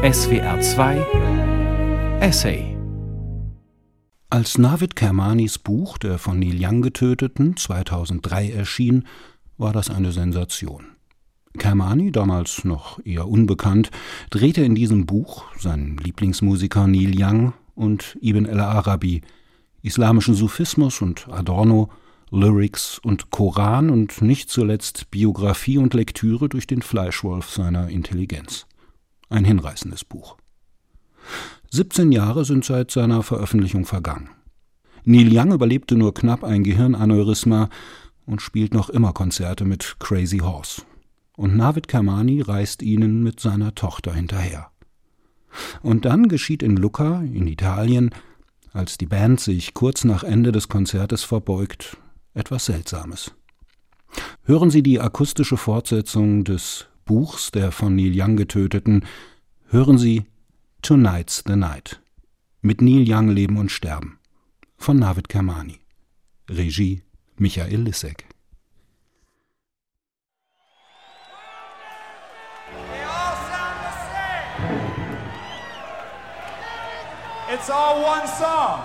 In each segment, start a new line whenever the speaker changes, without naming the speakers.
SWR 2 Essay.
Als Navid Kermanis Buch Der von Neil Young Getöteten 2003 erschien, war das eine Sensation. Kermani, damals noch eher unbekannt, drehte in diesem Buch seinen Lieblingsmusiker Neil Young und Ibn el-Arabi, islamischen Sufismus und Adorno, Lyrics und Koran und nicht zuletzt Biografie und Lektüre durch den Fleischwolf seiner Intelligenz. Ein hinreißendes Buch. 17 Jahre sind seit seiner Veröffentlichung vergangen. Neil Young überlebte nur knapp ein Gehirnaneurysma und spielt noch immer Konzerte mit Crazy Horse. Und Navid Kermani reist ihnen mit seiner Tochter hinterher. Und dann geschieht in Lucca, in Italien, als die Band sich kurz nach Ende des Konzertes verbeugt, etwas Seltsames. Hören Sie die akustische Fortsetzung des Buchs Der von Neil Young Getöteten, hören Sie Tonight's the Night. Mit Neil Young leben und sterben. Von Navid Kermani. Regie Michael Lissek.
It's all one song.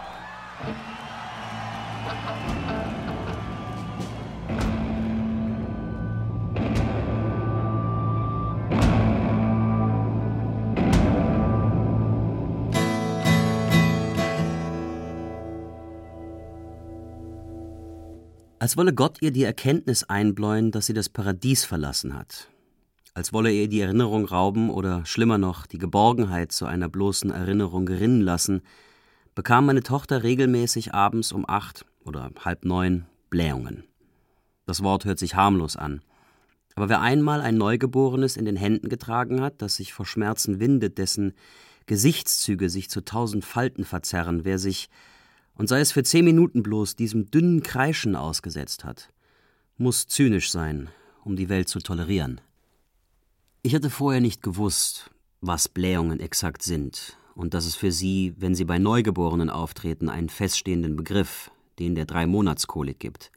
Als wolle Gott ihr die Erkenntnis einbläuen, dass sie das Paradies verlassen hat. Als wolle er ihr die Erinnerung rauben oder, schlimmer noch, die Geborgenheit zu einer bloßen Erinnerung gerinnen lassen, bekam meine Tochter regelmäßig abends um 8 oder 8:30 Blähungen. Das Wort hört sich harmlos an. Aber wer einmal ein Neugeborenes in den Händen getragen hat, das sich vor Schmerzen windet, dessen Gesichtszüge sich zu 1000 Falten verzerren, wer sich, und sei es für 10 Minuten bloß, diesem dünnen Kreischen ausgesetzt hat, muss zynisch sein, um die Welt zu tolerieren. Ich hatte vorher nicht gewusst, was Blähungen exakt sind und dass es für sie, wenn sie bei Neugeborenen auftreten, einen feststehenden Begriff, den der 3-Monats-Kolik gibt.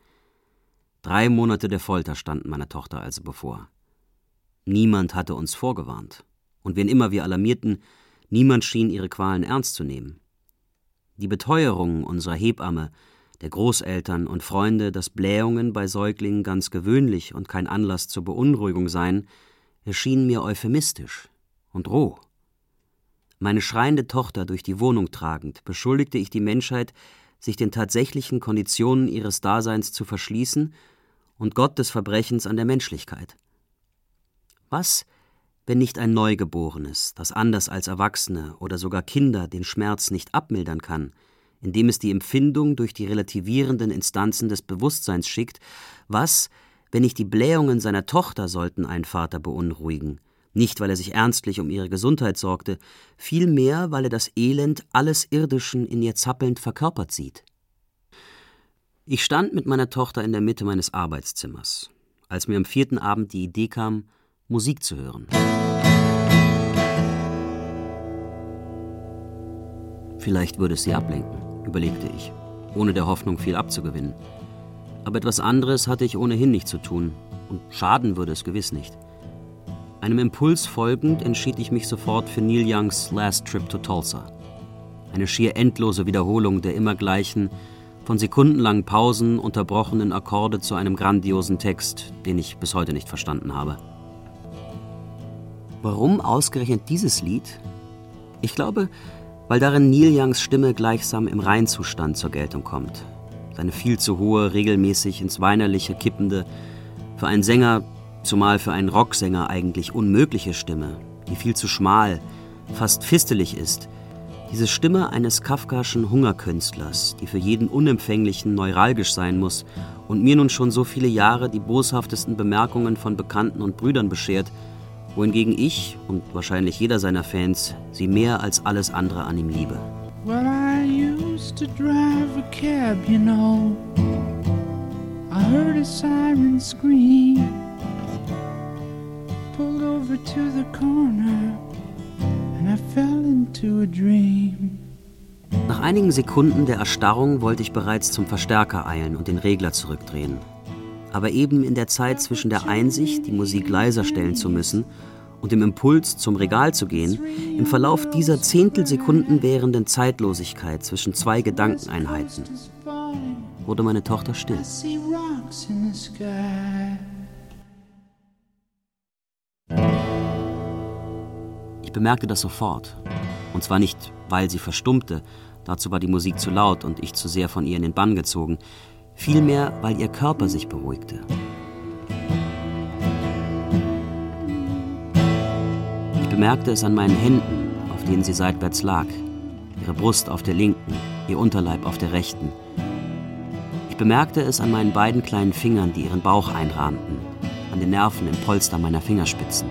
3 Monate der Folter standen meiner Tochter also bevor. Niemand hatte uns vorgewarnt. Und wen immer wir alarmierten, niemand schien ihre Qualen ernst zu nehmen. Die Beteuerungen unserer Hebamme, der Großeltern und Freunde, dass Blähungen bei Säuglingen ganz gewöhnlich und kein Anlass zur Beunruhigung seien, erschienen mir euphemistisch und roh. Meine schreiende Tochter durch die Wohnung tragend, beschuldigte ich die Menschheit, sich den tatsächlichen Konditionen ihres Daseins zu verschließen und Gott des Verbrechens an der Menschlichkeit. Was, wenn nicht ein Neugeborenes, das anders als Erwachsene oder sogar Kinder den Schmerz nicht abmildern kann, indem es die Empfindung durch die relativierenden Instanzen des Bewusstseins schickt, was, wenn nicht die Blähungen seiner Tochter sollten einen Vater beunruhigen, nicht weil er sich ernstlich um ihre Gesundheit sorgte, vielmehr weil er das Elend alles Irdischen in ihr zappelnd verkörpert sieht. Ich stand mit meiner Tochter in der Mitte meines Arbeitszimmers, als mir am 4. Abend die Idee kam, Musik zu hören. Vielleicht würde es sie ablenken, überlegte ich, ohne der Hoffnung viel abzugewinnen. Aber etwas anderes hatte ich ohnehin nicht zu tun, und schaden würde es gewiss nicht. Einem Impuls folgend entschied ich mich sofort für Neil Youngs Last Trip to Tulsa. Eine schier endlose Wiederholung der immer gleichen, von sekundenlangen Pausen unterbrochenen Akkorde zu einem grandiosen Text, den ich bis heute nicht verstanden habe. Warum ausgerechnet dieses Lied? Ich glaube, weil darin Neil Youngs Stimme gleichsam im Reinzustand zur Geltung kommt. Seine viel zu hohe, regelmäßig ins Weinerliche kippende, für einen Sänger, zumal für einen Rocksänger eigentlich unmögliche Stimme, die viel zu schmal, fast fistelig ist. Diese Stimme eines kafkaschen Hungerkünstlers, die für jeden Unempfänglichen neuralgisch sein muss und mir nun schon so viele Jahre die boshaftesten Bemerkungen von Bekannten und Brüdern beschert, wohingegen ich und wahrscheinlich jeder seiner Fans sie mehr als alles andere an ihm liebe.
Well, I used to drive a cab, you know. I heard a siren scream. Pulled over to the corner and I fell into a dream.
Nach einigen Sekunden der Erstarrung wollte ich bereits zum Verstärker eilen und den Regler zurückdrehen. Aber eben in der Zeit zwischen der Einsicht, die Musik leiser stellen zu müssen, und dem Impuls, zum Regal zu gehen, im Verlauf dieser Zehntelsekunden währenden Zeitlosigkeit zwischen zwei Gedankeneinheiten, wurde meine Tochter still. Ich bemerkte das sofort. Und zwar nicht, weil sie verstummte, dazu war die Musik zu laut und ich zu sehr von ihr in den Bann gezogen, vielmehr, weil ihr Körper sich beruhigte. Ich bemerkte es an meinen Händen, auf denen sie seitwärts lag, ihre Brust auf der linken, ihr Unterleib auf der rechten. Ich bemerkte es an meinen beiden kleinen Fingern, die ihren Bauch einrahmten, an den Nerven im Polster meiner Fingerspitzen.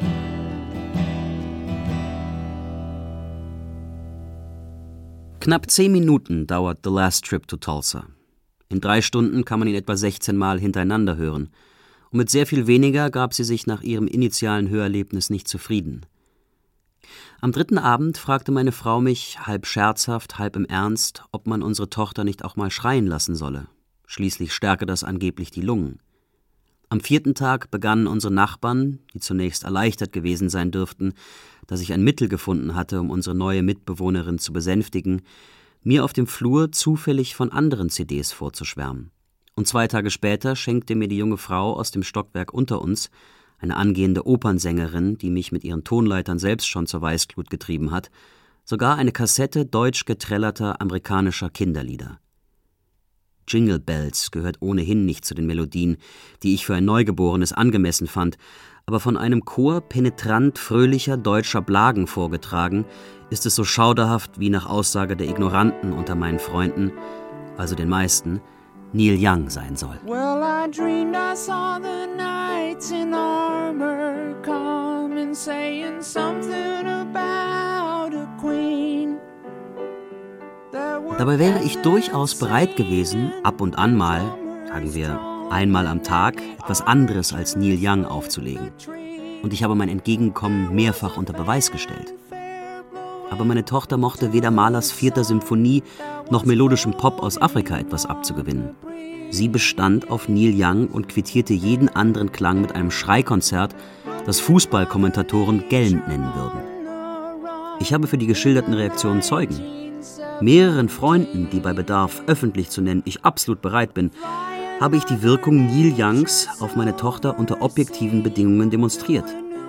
Knapp 10 Minuten dauert The Last Trip to Tulsa. In 3 Stunden kann man ihn etwa 16 Mal hintereinander hören. Und mit sehr viel weniger gab sie sich nach ihrem initialen Hörerlebnis nicht zufrieden. Am 3. Abend fragte meine Frau mich, halb scherzhaft, halb im Ernst, ob man unsere Tochter nicht auch mal schreien lassen solle. Schließlich stärke das angeblich die Lungen. Am 4. Tag begannen unsere Nachbarn, die zunächst erleichtert gewesen sein dürften, dass ich ein Mittel gefunden hatte, um unsere neue Mitbewohnerin zu besänftigen, mir auf dem Flur zufällig von anderen CDs vorzuschwärmen. Und 2 Tage später schenkte mir die junge Frau aus dem Stockwerk unter uns, eine angehende Opernsängerin, die mich mit ihren Tonleitern selbst schon zur Weißglut getrieben hat, sogar eine Kassette deutsch geträllerter amerikanischer Kinderlieder. Jingle Bells gehört ohnehin nicht zu den Melodien, die ich für ein Neugeborenes angemessen fand, aber von einem Chor penetrant fröhlicher deutscher Blagen vorgetragen, ist es so schauderhaft wie nach Aussage der Ignoranten unter meinen Freunden, also den meisten, Neil Young sein soll.
Well, I dreamed I saw the knights in armor come and saying something about a queen.
Dabei wäre ich durchaus bereit gewesen, ab und an mal, sagen wir einmal am Tag, etwas anderes als Neil Young aufzulegen. Und ich habe mein Entgegenkommen mehrfach unter Beweis gestellt. Aber meine Tochter mochte weder Mahlers 4. Symphonie noch melodischem Pop aus Afrika etwas abzugewinnen. Sie bestand auf Neil Young und quittierte jeden anderen Klang mit einem Schreikonzert, das Fußballkommentatoren gellend nennen würden. Ich habe für die geschilderten Reaktionen Zeugen. Mehreren Freunden, die bei Bedarf öffentlich zu nennen ich absolut bereit bin, habe ich die Wirkung Neil Youngs auf meine Tochter unter objektiven Bedingungen demonstriert.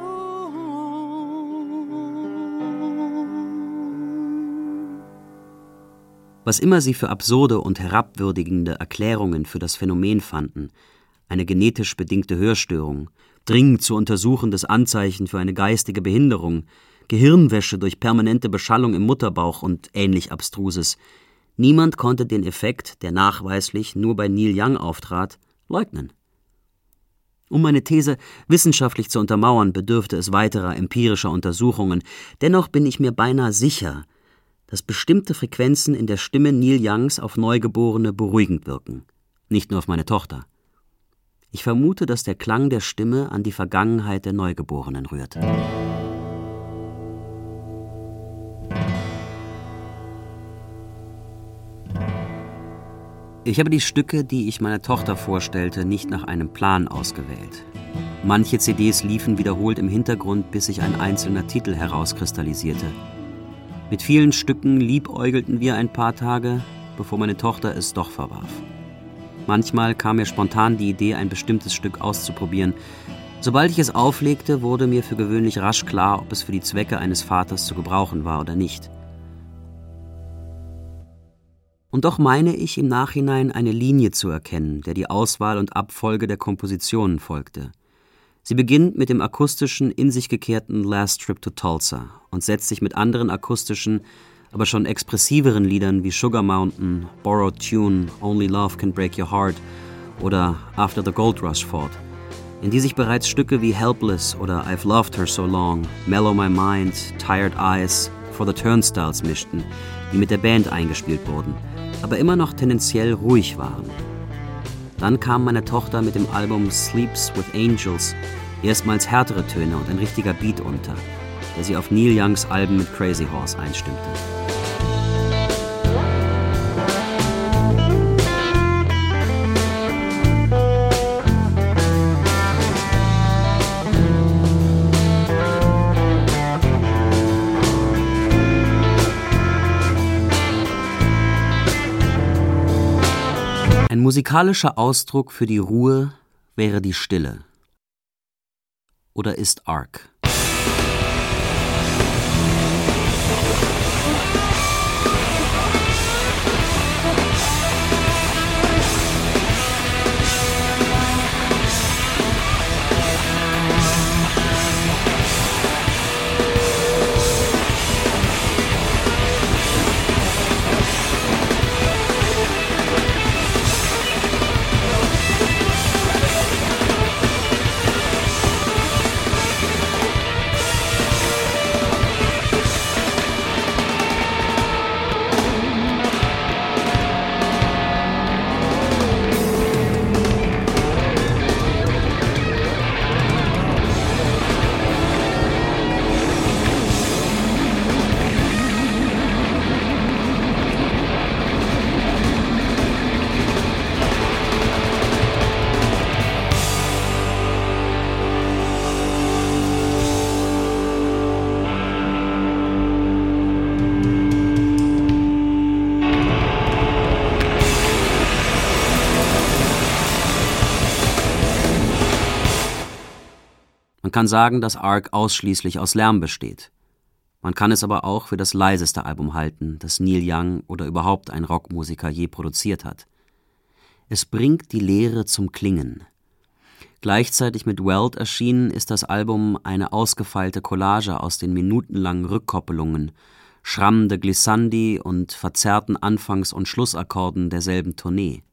Was immer sie für absurde und herabwürdigende Erklärungen für das Phänomen fanden, eine genetisch bedingte Hörstörung, dringend zu untersuchendes Anzeichen für eine geistige Behinderung, Gehirnwäsche durch permanente Beschallung im Mutterbauch und ähnlich Abstruses. Niemand konnte den Effekt, der nachweislich nur bei Neil Young auftrat, leugnen. Um meine These wissenschaftlich zu untermauern, bedürfte es weiterer empirischer Untersuchungen. Dennoch bin ich mir beinahe sicher, dass bestimmte Frequenzen in der Stimme Neil Youngs auf Neugeborene beruhigend wirken. Nicht nur auf meine Tochter. Ich vermute, dass der Klang der Stimme an die Vergangenheit der Neugeborenen rührte. Ich habe die Stücke, die ich meiner Tochter vorstellte, nicht nach einem Plan ausgewählt. Manche CDs liefen wiederholt im Hintergrund, bis sich ein einzelner Titel herauskristallisierte. Mit vielen Stücken liebäugelten wir ein paar Tage, bevor meine Tochter es doch verwarf. Manchmal kam mir spontan die Idee, ein bestimmtes Stück auszuprobieren. Sobald ich es auflegte, wurde mir für gewöhnlich rasch klar, ob es für die Zwecke eines Vaters zu gebrauchen war oder nicht. Und doch meine ich im Nachhinein eine Linie zu erkennen, der die Auswahl und Abfolge der Kompositionen folgte. Sie beginnt mit dem akustischen, in sich gekehrten Last Trip to Tulsa und setzt sich mit anderen akustischen, aber schon expressiveren Liedern wie Sugar Mountain, Borrowed Tune, Only Love Can Break Your Heart oder After the Gold Rush fort, in die sich bereits Stücke wie Helpless oder I've Loved Her So Long, Mellow My Mind, Tired Eyes, For the Turnstiles mischten, die mit der Band eingespielt wurden, aber immer noch tendenziell ruhig waren. Dann kam meine Tochter mit dem Album Sleeps with Angels erstmals härtere Töne und ein richtiger Beat unter, der sie auf Neil Youngs Alben mit Crazy Horse einstimmte. musikalischer Ausdruck für die Ruhe wäre die Stille. Oder ist Ark? Man kann sagen, dass Ark ausschließlich aus Lärm besteht. Man kann es aber auch für das leiseste Album halten, das Neil Young oder überhaupt ein Rockmusiker je produziert hat. Es bringt die Leere zum Klingen. Gleichzeitig mit Welt erschienen ist das Album eine ausgefeilte Collage aus den minutenlangen Rückkoppelungen, schrammende Glissandi und verzerrten Anfangs- und Schlussakkorden derselben Tournee.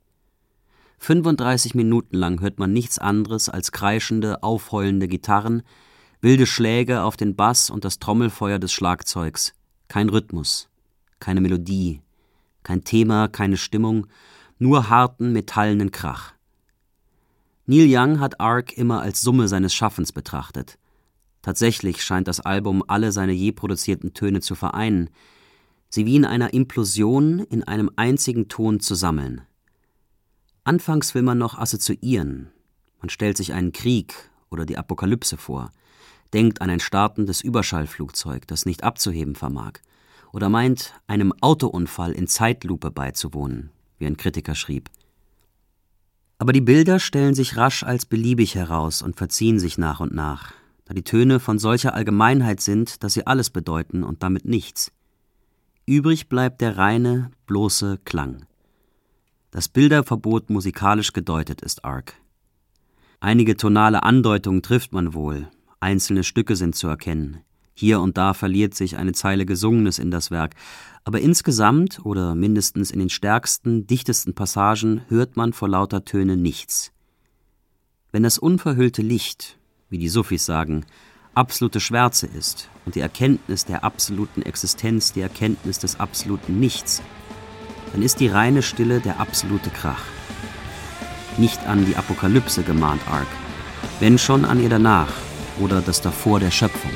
35 Minuten lang hört man nichts anderes als kreischende, aufheulende Gitarren, wilde Schläge auf den Bass und das Trommelfeuer des Schlagzeugs. Kein Rhythmus, keine Melodie, kein Thema, keine Stimmung, nur harten, metallenen Krach. Neil Young hat Ark immer als Summe seines Schaffens betrachtet. Tatsächlich scheint das Album alle seine je produzierten Töne zu vereinen, sie wie in einer Implosion in einem einzigen Ton zu sammeln. Anfangs will man noch assoziieren. Man stellt sich einen Krieg oder die Apokalypse vor, denkt an ein startendes Überschallflugzeug, das nicht abzuheben vermag, oder meint, einem Autounfall in Zeitlupe beizuwohnen, wie ein Kritiker schrieb. Aber die Bilder stellen sich rasch als beliebig heraus und verziehen sich nach und nach, da die Töne von solcher Allgemeinheit sind, dass sie alles bedeuten und damit nichts. Übrig bleibt der reine, bloße Klang. Das Bilderverbot musikalisch gedeutet ist Ark. Einige tonale Andeutungen trifft man wohl, einzelne Stücke sind zu erkennen. Hier und da verliert sich eine Zeile Gesungenes in das Werk, aber insgesamt oder mindestens in den stärksten, dichtesten Passagen hört man vor lauter Töne nichts. Wenn das unverhüllte Licht, wie die Sufis sagen, absolute Schwärze ist und die Erkenntnis der absoluten Existenz die Erkenntnis des absoluten Nichts, dann ist die reine Stille der absolute Krach. Nicht an die Apokalypse gemahnt Ark, wenn schon an ihr danach oder das davor der Schöpfung.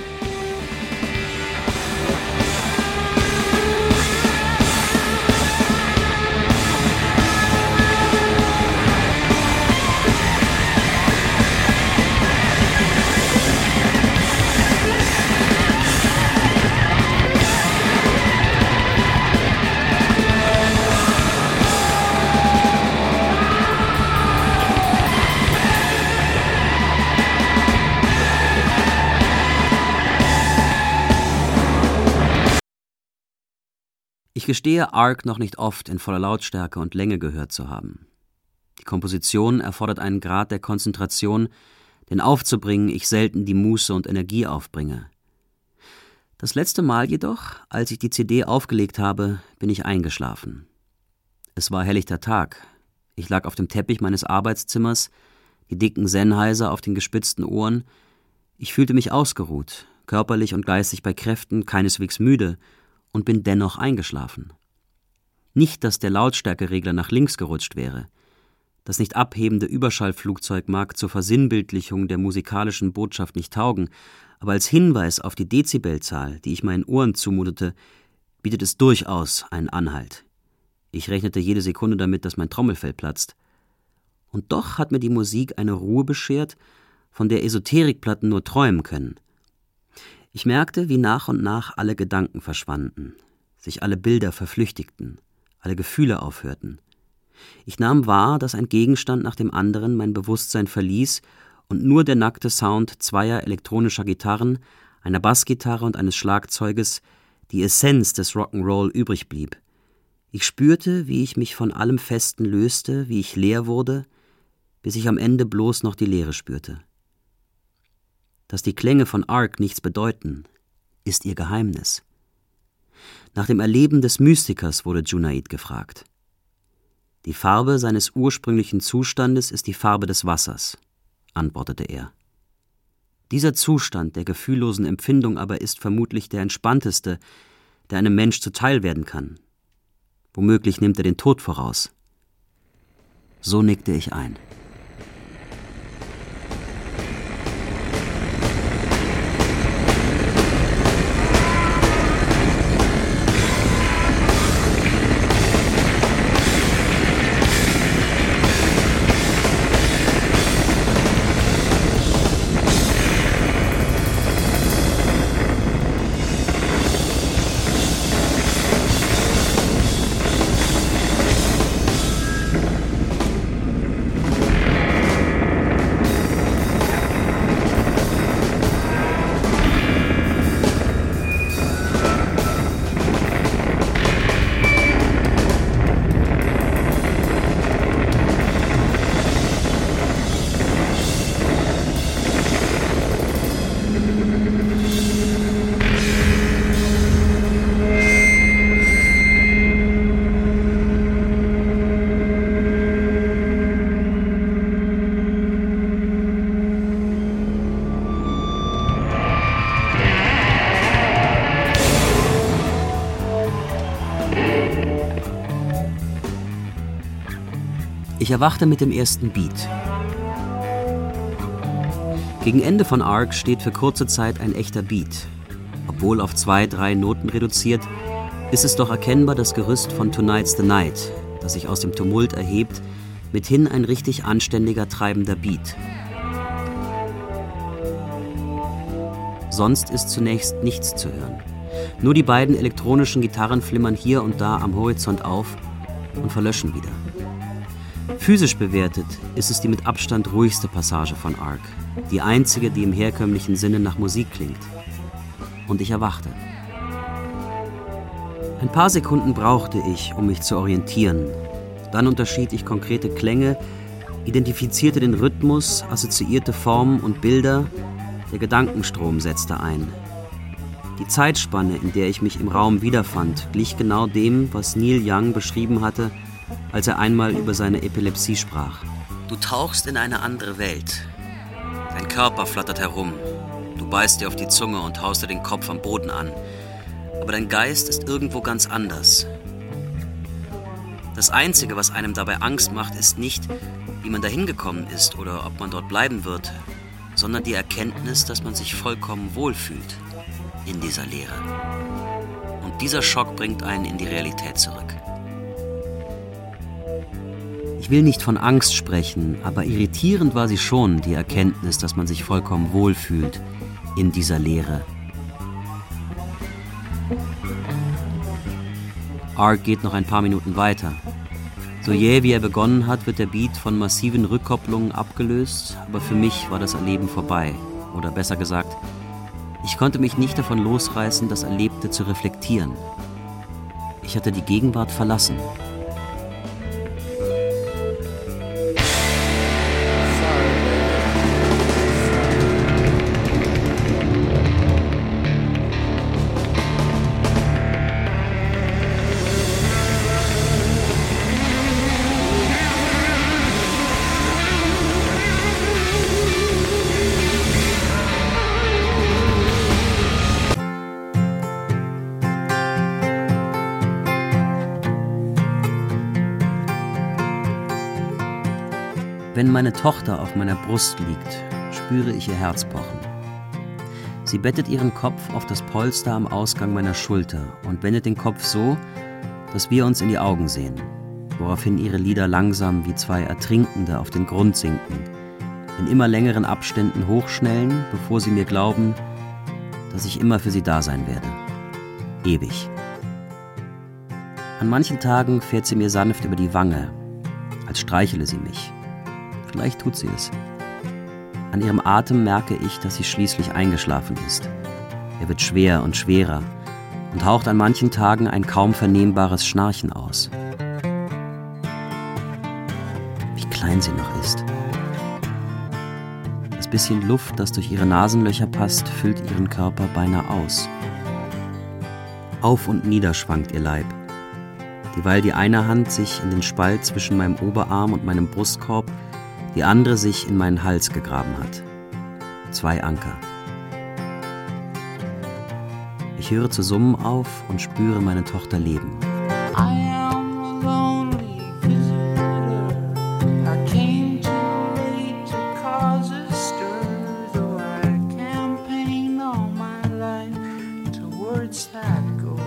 Ich gestehe Ark noch nicht oft in voller Lautstärke und Länge gehört zu haben. Die Komposition erfordert einen Grad der Konzentration, den aufzubringen ich selten die Muße und Energie aufbringe. Das letzte Mal jedoch, als ich die CD aufgelegt habe, bin ich eingeschlafen. Es war helllichter Tag. Ich lag auf dem Teppich meines Arbeitszimmers, die dicken Sennheiser auf den gespitzten Ohren. Ich fühlte mich ausgeruht, körperlich und geistig bei Kräften, keineswegs müde, und bin dennoch eingeschlafen. Nicht, dass der Lautstärkeregler nach links gerutscht wäre. Das nicht abhebende Überschallflugzeug mag zur Versinnbildlichung der musikalischen Botschaft nicht taugen, aber als Hinweis auf die Dezibelzahl, die ich meinen Ohren zumutete, bietet es durchaus einen Anhalt. Ich rechnete jede Sekunde damit, dass mein Trommelfell platzt. Und doch hat mir die Musik eine Ruhe beschert, von der Esoterikplatten nur träumen können. Ich merkte, wie nach und nach alle Gedanken verschwanden, sich alle Bilder verflüchtigten, alle Gefühle aufhörten. Ich nahm wahr, dass ein Gegenstand nach dem anderen mein Bewusstsein verließ und nur der nackte Sound zweier elektronischer Gitarren, einer Bassgitarre und eines Schlagzeuges, die Essenz des Rock'n'Roll übrig blieb. Ich spürte, wie ich mich von allem Festen löste, wie ich leer wurde, bis ich am Ende bloß noch die Leere spürte. Dass die Klänge von Ark nichts bedeuten, ist ihr Geheimnis. Nach dem Erleben des Mystikers wurde Junaid gefragt. Die Farbe seines ursprünglichen Zustandes ist die Farbe des Wassers, antwortete er. Dieser Zustand der gefühllosen Empfindung aber ist vermutlich der entspannteste, der einem Mensch zuteil werden kann. Womöglich nimmt er den Tod voraus. So nickte ich ein. Ich erwachte mit dem ersten Beat. Gegen Ende von Ark steht für kurze Zeit ein echter Beat. Obwohl auf 2-3 Noten reduziert, ist es doch erkennbar das Gerüst von Tonight's the Night, das sich aus dem Tumult erhebt, mithin ein richtig anständiger, treibender Beat. Sonst ist zunächst nichts zu hören. Nur die beiden elektronischen Gitarren flimmern hier und da am Horizont auf und verlöschen wieder. Physisch bewertet ist es die mit Abstand ruhigste Passage von Ark, die einzige, die im herkömmlichen Sinne nach Musik klingt. Und ich erwachte. Ein paar Sekunden brauchte ich, um mich zu orientieren. Dann unterschied ich konkrete Klänge, identifizierte den Rhythmus, assoziierte Formen und Bilder, der Gedankenstrom setzte ein. Die Zeitspanne, in der ich mich im Raum wiederfand, glich genau dem, was Neil Young beschrieben hatte, als er einmal über seine Epilepsie sprach. Du tauchst in eine andere Welt. Dein Körper flattert herum. Du beißt dir auf die Zunge und haust dir den Kopf am Boden an. Aber dein Geist ist irgendwo ganz anders. Das Einzige, was einem dabei Angst macht, ist nicht, wie man dahin gekommen ist oder ob man dort bleiben wird, sondern die Erkenntnis, dass man sich vollkommen wohlfühlt in dieser Leere. Und dieser Schock bringt einen in die Realität zurück. Ich will nicht von Angst sprechen, aber irritierend war sie schon, die Erkenntnis, dass man sich vollkommen wohlfühlt in dieser Leere. Ark geht noch ein paar Minuten weiter. So jäh wie er begonnen hat, wird der Beat von massiven Rückkopplungen abgelöst, aber für mich war das Erleben vorbei. Oder besser gesagt, ich konnte mich nicht davon losreißen, das Erlebte zu reflektieren. Ich hatte die Gegenwart verlassen. Wenn meine Tochter auf meiner Brust liegt, spüre ich ihr Herz pochen. Sie bettet ihren Kopf auf das Polster am Ausgang meiner Schulter und wendet den Kopf so, dass wir uns in die Augen sehen, woraufhin ihre Lider langsam wie zwei Ertrinkende auf den Grund sinken, in immer längeren Abständen hochschnellen, bevor sie mir glauben, dass ich immer für sie da sein werde. Ewig. An manchen Tagen fährt sie mir sanft über die Wange, als streichele sie mich. Vielleicht tut sie es. An ihrem Atem merke ich, dass sie schließlich eingeschlafen ist. Er wird schwer und schwerer und haucht an manchen Tagen ein kaum vernehmbares Schnarchen aus. Wie klein sie noch ist. Das bisschen Luft, das durch ihre Nasenlöcher passt, füllt ihren Körper beinahe aus. Auf und nieder schwankt ihr Leib, dieweil die eine Hand sich in den Spalt zwischen meinem Oberarm und meinem Brustkorb, die andere sich in meinen Hals gegraben hat. 2 Anker. Ich höre zu summen auf und spüre meine Tochter leben.
I am a lonely visitor. I came too late to cause a stir, though I campaigned all my life towards that goal.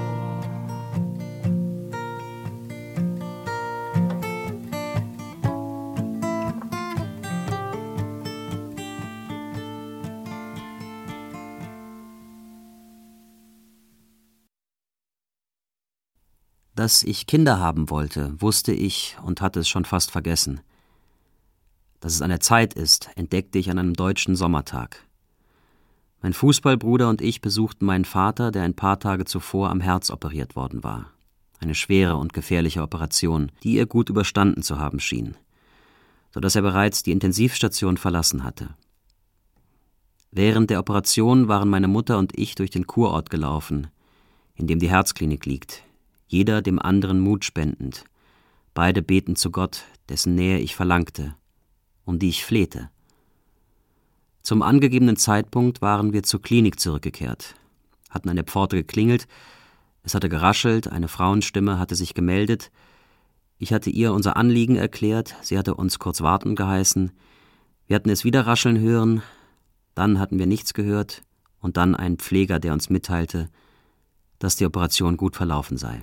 Dass ich Kinder haben wollte, wusste ich und hatte es schon fast vergessen. Dass es an der Zeit ist, entdeckte ich an einem deutschen Sommertag. Mein Fußballbruder und ich besuchten meinen Vater, der ein paar Tage zuvor am Herz operiert worden war. Eine schwere und gefährliche Operation, die er gut überstanden zu haben schien, sodass er bereits die Intensivstation verlassen hatte. Während der Operation waren meine Mutter und ich durch den Kurort gelaufen, in dem die Herzklinik liegt, jeder dem anderen Mut spendend, beide betend zu Gott, dessen Nähe ich verlangte, um die ich flehte. Zum angegebenen Zeitpunkt waren wir zur Klinik zurückgekehrt, hatten an der Pforte geklingelt, es hatte geraschelt, eine Frauenstimme hatte sich gemeldet, ich hatte ihr unser Anliegen erklärt, sie hatte uns kurz warten geheißen, wir hatten es wieder rascheln hören, dann hatten wir nichts gehört und dann einen Pfleger, der uns mitteilte, dass die Operation gut verlaufen sei.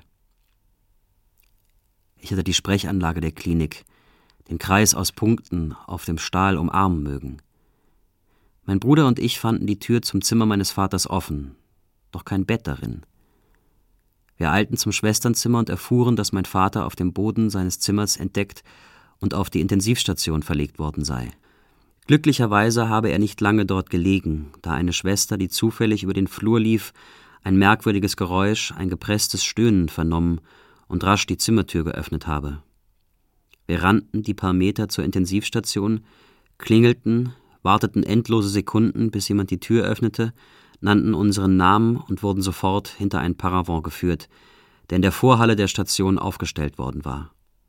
Ich hatte die Sprechanlage der Klinik, den Kreis aus Punkten auf dem Stahl umarmen mögen. Mein Bruder und ich fanden die Tür zum Zimmer meines Vaters offen, doch kein Bett darin. Wir eilten zum Schwesternzimmer und erfuhren, dass mein Vater auf dem Boden seines Zimmers entdeckt und auf die Intensivstation verlegt worden sei. Glücklicherweise habe er nicht lange dort gelegen, da eine Schwester, die zufällig über den Flur lief, ein merkwürdiges Geräusch, ein gepresstes Stöhnen vernommen und rasch die Zimmertür geöffnet habe. Wir rannten die paar Meter zur Intensivstation, klingelten, warteten endlose Sekunden, bis jemand die Tür öffnete, nannten unseren Namen und wurden sofort hinter ein Paravent geführt, der in der Vorhalle der Station aufgestellt worden war.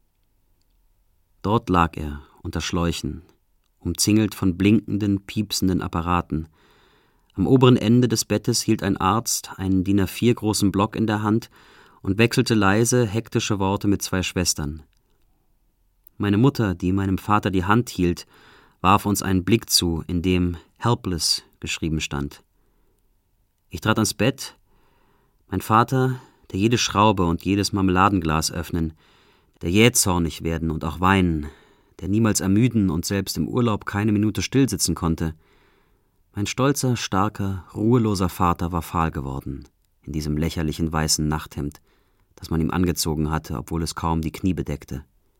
Dort lag er, unter Schläuchen, umzingelt von blinkenden, piepsenden Apparaten. Am oberen Ende des Bettes hielt ein Arzt einen DIN A4 großen Block in der Hand und wechselte leise, hektische Worte mit 2 Schwestern. Meine Mutter, die meinem Vater die Hand hielt, warf uns einen Blick zu, in dem »Helpless« geschrieben stand. Ich trat ans Bett. Mein Vater, der jede Schraube und jedes Marmeladenglas öffnen, der jähzornig werden und auch weinen, der niemals ermüden und selbst im Urlaub keine Minute stillsitzen konnte. Mein stolzer, starker, ruheloser Vater war fahl geworden, in diesem lächerlichen weißen Nachthemd, das man ihm angezogen hatte, obwohl es kaum die Knie bedeckte.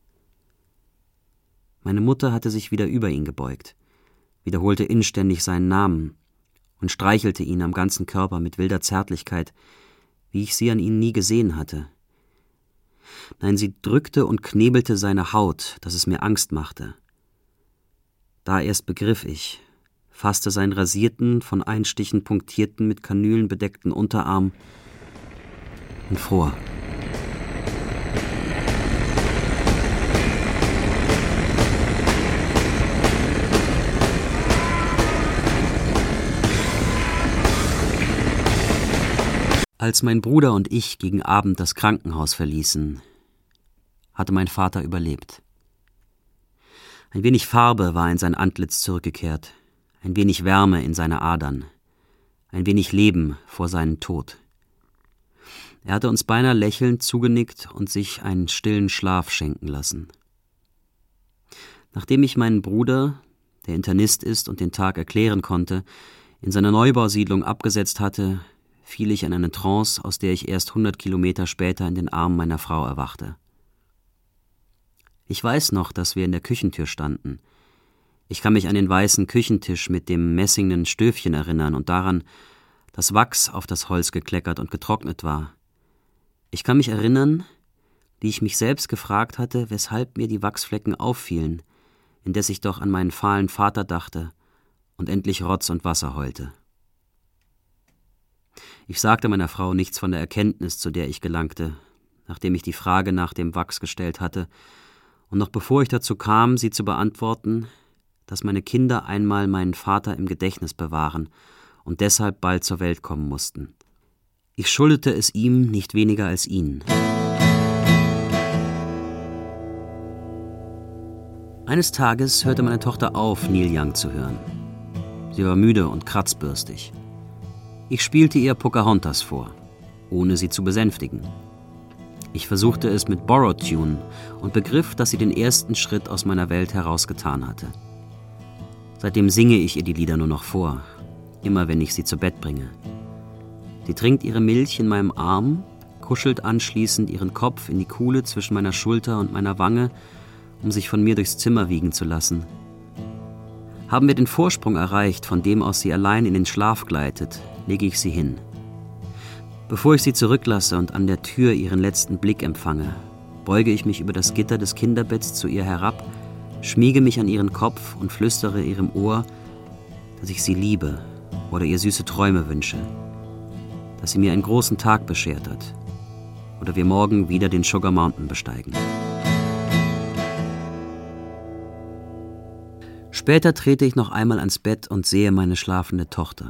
Meine Mutter hatte sich wieder über ihn gebeugt, wiederholte inständig seinen Namen und streichelte ihn am ganzen Körper mit wilder Zärtlichkeit, wie ich sie an ihn nie gesehen hatte. Nein, sie drückte und knebelte seine Haut, dass es mir Angst machte. Da erst begriff ich, fasste seinen rasierten, von Einstichen punktierten, mit Kanülen bedeckten Unterarm und fror. Als mein Bruder und ich gegen Abend das Krankenhaus verließen, hatte mein Vater überlebt. Ein wenig Farbe war in sein Antlitz zurückgekehrt, ein wenig Wärme in seine Adern, ein wenig Leben vor seinem Tod. Er hatte uns beinahe lächelnd zugenickt und sich einen stillen Schlaf schenken lassen. Nachdem ich meinen Bruder, der Internist ist und den Tag erklären konnte, in seiner Neubausiedlung abgesetzt hatte, fiel ich in eine Trance, aus der ich erst 100 Kilometer später in den Armen meiner Frau erwachte. Ich weiß noch, dass wir in der Küchentür standen. Ich kann mich an den weißen Küchentisch mit dem messingnen Stöfchen erinnern und daran, dass Wachs auf das Holz gekleckert und getrocknet war. Ich kann mich erinnern, wie ich mich selbst gefragt hatte, weshalb mir die Wachsflecken auffielen, indes ich doch an meinen fahlen Vater dachte und endlich Rotz und Wasser heulte. Ich sagte meiner Frau nichts von der Erkenntnis, zu der ich gelangte, nachdem ich die Frage nach dem Wachs gestellt hatte, und noch bevor ich dazu kam, sie zu beantworten, dass meine Kinder einmal meinen Vater im Gedächtnis bewahren und deshalb bald zur Welt kommen mussten. Ich schuldete es ihm nicht weniger als ihnen. Eines Tages hörte meine Tochter auf, Neil Young zu hören. Sie war müde und kratzbürstig. Ich spielte ihr Pocahontas vor, ohne sie zu besänftigen. Ich versuchte es mit Borrowed Tune und begriff, dass sie den ersten Schritt aus meiner Welt herausgetan hatte. Seitdem singe ich ihr die Lieder nur noch vor, immer wenn ich sie zu Bett bringe. Sie trinkt ihre Milch in meinem Arm, kuschelt anschließend ihren Kopf in die Kuhle zwischen meiner Schulter und meiner Wange, um sich von mir durchs Zimmer wiegen zu lassen. Haben wir den Vorsprung erreicht, von dem aus sie allein in den Schlaf gleitet, lege ich sie hin. Bevor ich sie zurücklasse und an der Tür ihren letzten Blick empfange, beuge ich mich über das Gitter des Kinderbetts zu ihr herab, schmiege mich an ihren Kopf und flüstere ihrem Ohr, dass ich sie liebe oder ihr süße Träume wünsche, dass sie mir einen großen Tag beschert hat oder wir morgen wieder den Sugar Mountain besteigen. Später trete ich noch einmal ans Bett und sehe meine schlafende Tochter.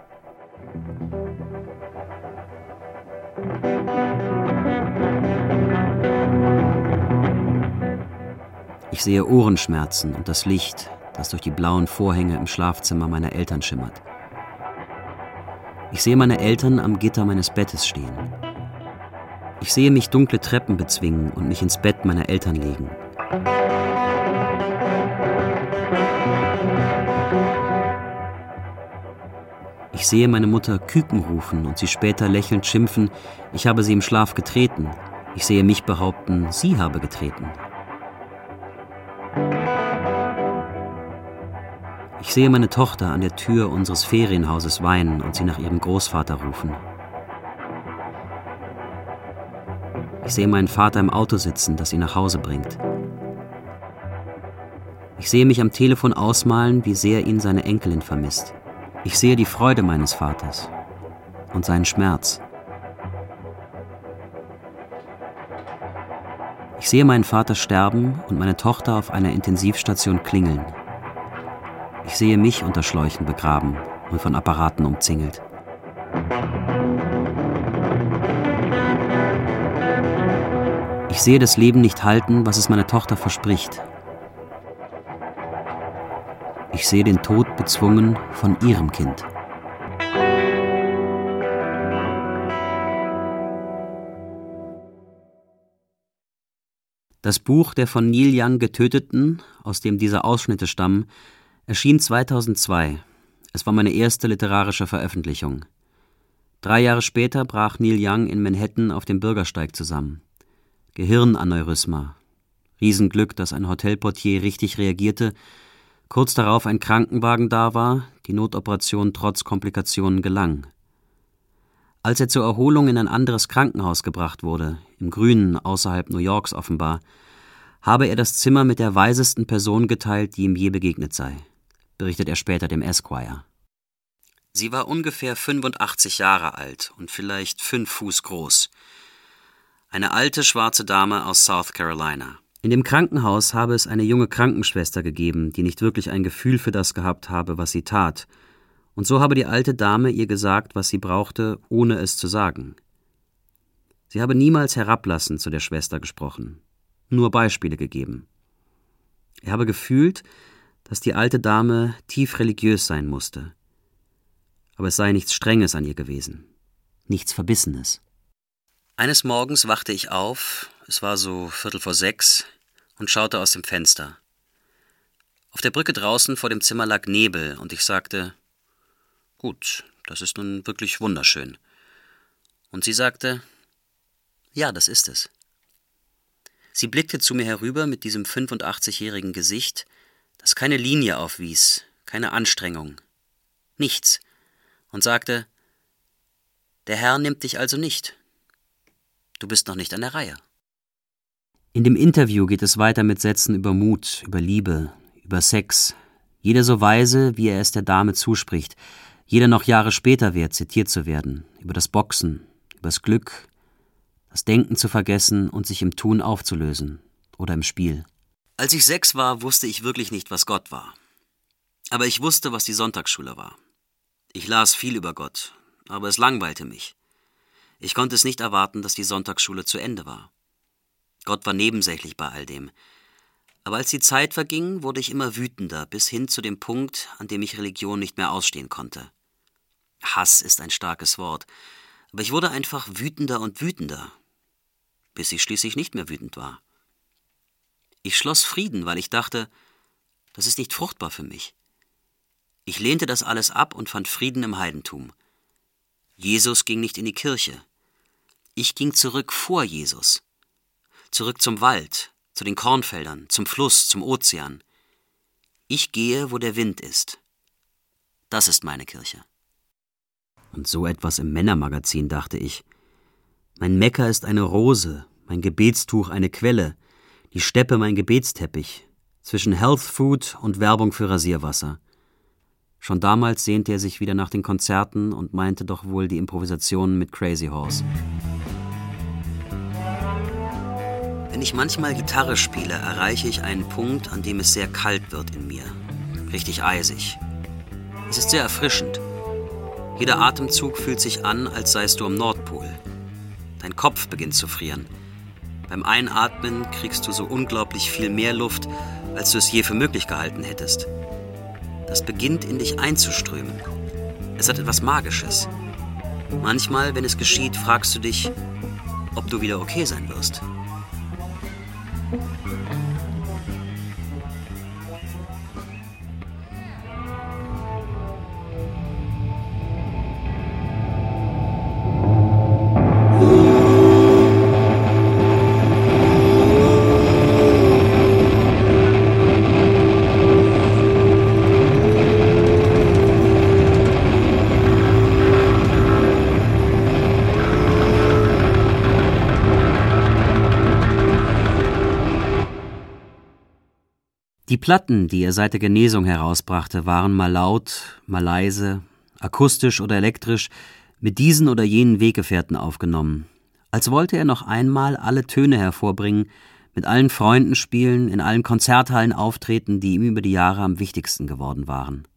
Ich sehe Ohrenschmerzen und das Licht, das durch die blauen Vorhänge im Schlafzimmer meiner Eltern schimmert. Ich sehe meine Eltern am Gitter meines Bettes stehen. Ich sehe mich dunkle Treppen bezwingen und mich ins Bett meiner Eltern legen. Ich sehe meine Mutter Küken rufen und sie später lächelnd schimpfen, ich habe sie im Schlaf getreten. Ich sehe mich behaupten, sie habe getreten. Ich sehe meine Tochter an der Tür unseres Ferienhauses weinen und sie nach ihrem Großvater rufen. Ich sehe meinen Vater im Auto sitzen, das ihn nach Hause bringt. Ich sehe mich am Telefon ausmalen, wie sehr ihn seine Enkelin vermisst. Ich sehe die Freude meines Vaters und seinen Schmerz. Ich sehe meinen Vater sterben und meine Tochter auf einer Intensivstation klingeln. Ich sehe mich unter Schläuchen begraben und von Apparaten umzingelt. Ich sehe das Leben nicht halten, was es meiner Tochter verspricht. Ich sehe den Tod bezwungen von ihrem Kind. Das Buch der von Neil Young Getöteten, aus dem diese Ausschnitte stammen, erschien 2002. Es war meine erste literarische Veröffentlichung. 3 Jahre später brach Neil Young in Manhattan auf dem Bürgersteig zusammen. Gehirnaneurysma. Riesenglück, dass ein Hotelportier richtig reagierte, kurz darauf ein Krankenwagen da war, die Notoperation trotz Komplikationen gelang. Als er zur Erholung in ein anderes Krankenhaus gebracht wurde, im Grünen außerhalb New Yorks offenbar, habe er das Zimmer mit der weisesten Person geteilt, die ihm je begegnet sei, berichtet er später dem Esquire. Sie war ungefähr 85 Jahre alt und vielleicht 5 Fuß groß. Eine alte, schwarze Dame aus South Carolina. In dem Krankenhaus habe es eine junge Krankenschwester gegeben, die nicht wirklich ein Gefühl für das gehabt habe, was sie tat. Und so habe die alte Dame ihr gesagt, was sie brauchte, ohne es zu sagen. Sie habe niemals herablassend zu der Schwester gesprochen, nur Beispiele gegeben. Er habe gefühlt, dass die alte Dame tief religiös sein musste. Aber es sei nichts Strenges an ihr gewesen, nichts Verbissenes. Eines Morgens wachte ich auf, es war so 5:45, und schaute aus dem Fenster. Auf der Brücke draußen vor dem Zimmer lag Nebel, und ich sagte, »Gut, das ist nun wirklich wunderschön.« Und sie sagte, »Ja, das ist es.« Sie blickte zu mir herüber mit diesem 85-jährigen Gesicht, das keine Linie aufwies, keine Anstrengung, nichts, und sagte: »Der Herr nimmt dich also nicht. Du bist noch nicht an der Reihe.« In dem Interview geht es weiter mit Sätzen über Mut, über Liebe, über Sex, jeder so weise, wie er es der Dame zuspricht, jeder noch Jahre später wert, zitiert zu werden, über das Boxen, übers Glück, das Denken zu vergessen und sich im Tun aufzulösen oder im Spiel. Als ich 6 war, wusste ich wirklich nicht, was Gott war. Aber ich wusste, was die Sonntagsschule war. Ich las viel über Gott, aber es langweilte mich. Ich konnte es nicht erwarten, dass die Sonntagsschule zu Ende war. Gott war nebensächlich bei all dem. Aber als die Zeit verging, wurde ich immer wütender, bis hin zu dem Punkt, an dem ich Religion nicht mehr ausstehen konnte. Hass ist ein starkes Wort, aber ich wurde einfach wütender und wütender, bis ich schließlich nicht mehr wütend war. Ich schloss Frieden, weil ich dachte, das ist nicht fruchtbar für mich. Ich lehnte das alles ab und fand Frieden im Heidentum. Jesus ging nicht in die Kirche. Ich ging zurück vor Jesus. Zurück zum Wald, zu den Kornfeldern, zum Fluss, zum Ozean. Ich gehe, wo der Wind ist. Das ist meine Kirche. Und so etwas im Männermagazin, dachte ich. Mein Mekka ist eine Rose, mein Gebetstuch eine Quelle, die Steppe mein Gebetsteppich, zwischen Health Food und Werbung für Rasierwasser. Schon damals sehnte er sich wieder nach den Konzerten und meinte doch wohl die Improvisationen mit Crazy Horse. Wenn ich manchmal Gitarre spiele, erreiche ich einen Punkt, an dem es sehr kalt wird in mir. Richtig eisig. Es ist sehr erfrischend. Jeder Atemzug fühlt sich an, als seist du am Nordpol. Dein Kopf beginnt zu frieren. Beim Einatmen kriegst du so unglaublich viel mehr Luft, als du es je für möglich gehalten hättest. Das beginnt in dich einzuströmen. Es hat etwas Magisches. Manchmal, wenn es geschieht, fragst du dich, ob du wieder okay sein wirst. Die Platten, die er seit der Genesung herausbrachte, waren mal laut, mal leise, akustisch oder elektrisch, mit diesen oder jenen Weggefährten aufgenommen. Als wollte er noch einmal alle Töne hervorbringen, mit allen Freunden spielen, in allen Konzerthallen auftreten, die ihm über die Jahre am wichtigsten geworden waren.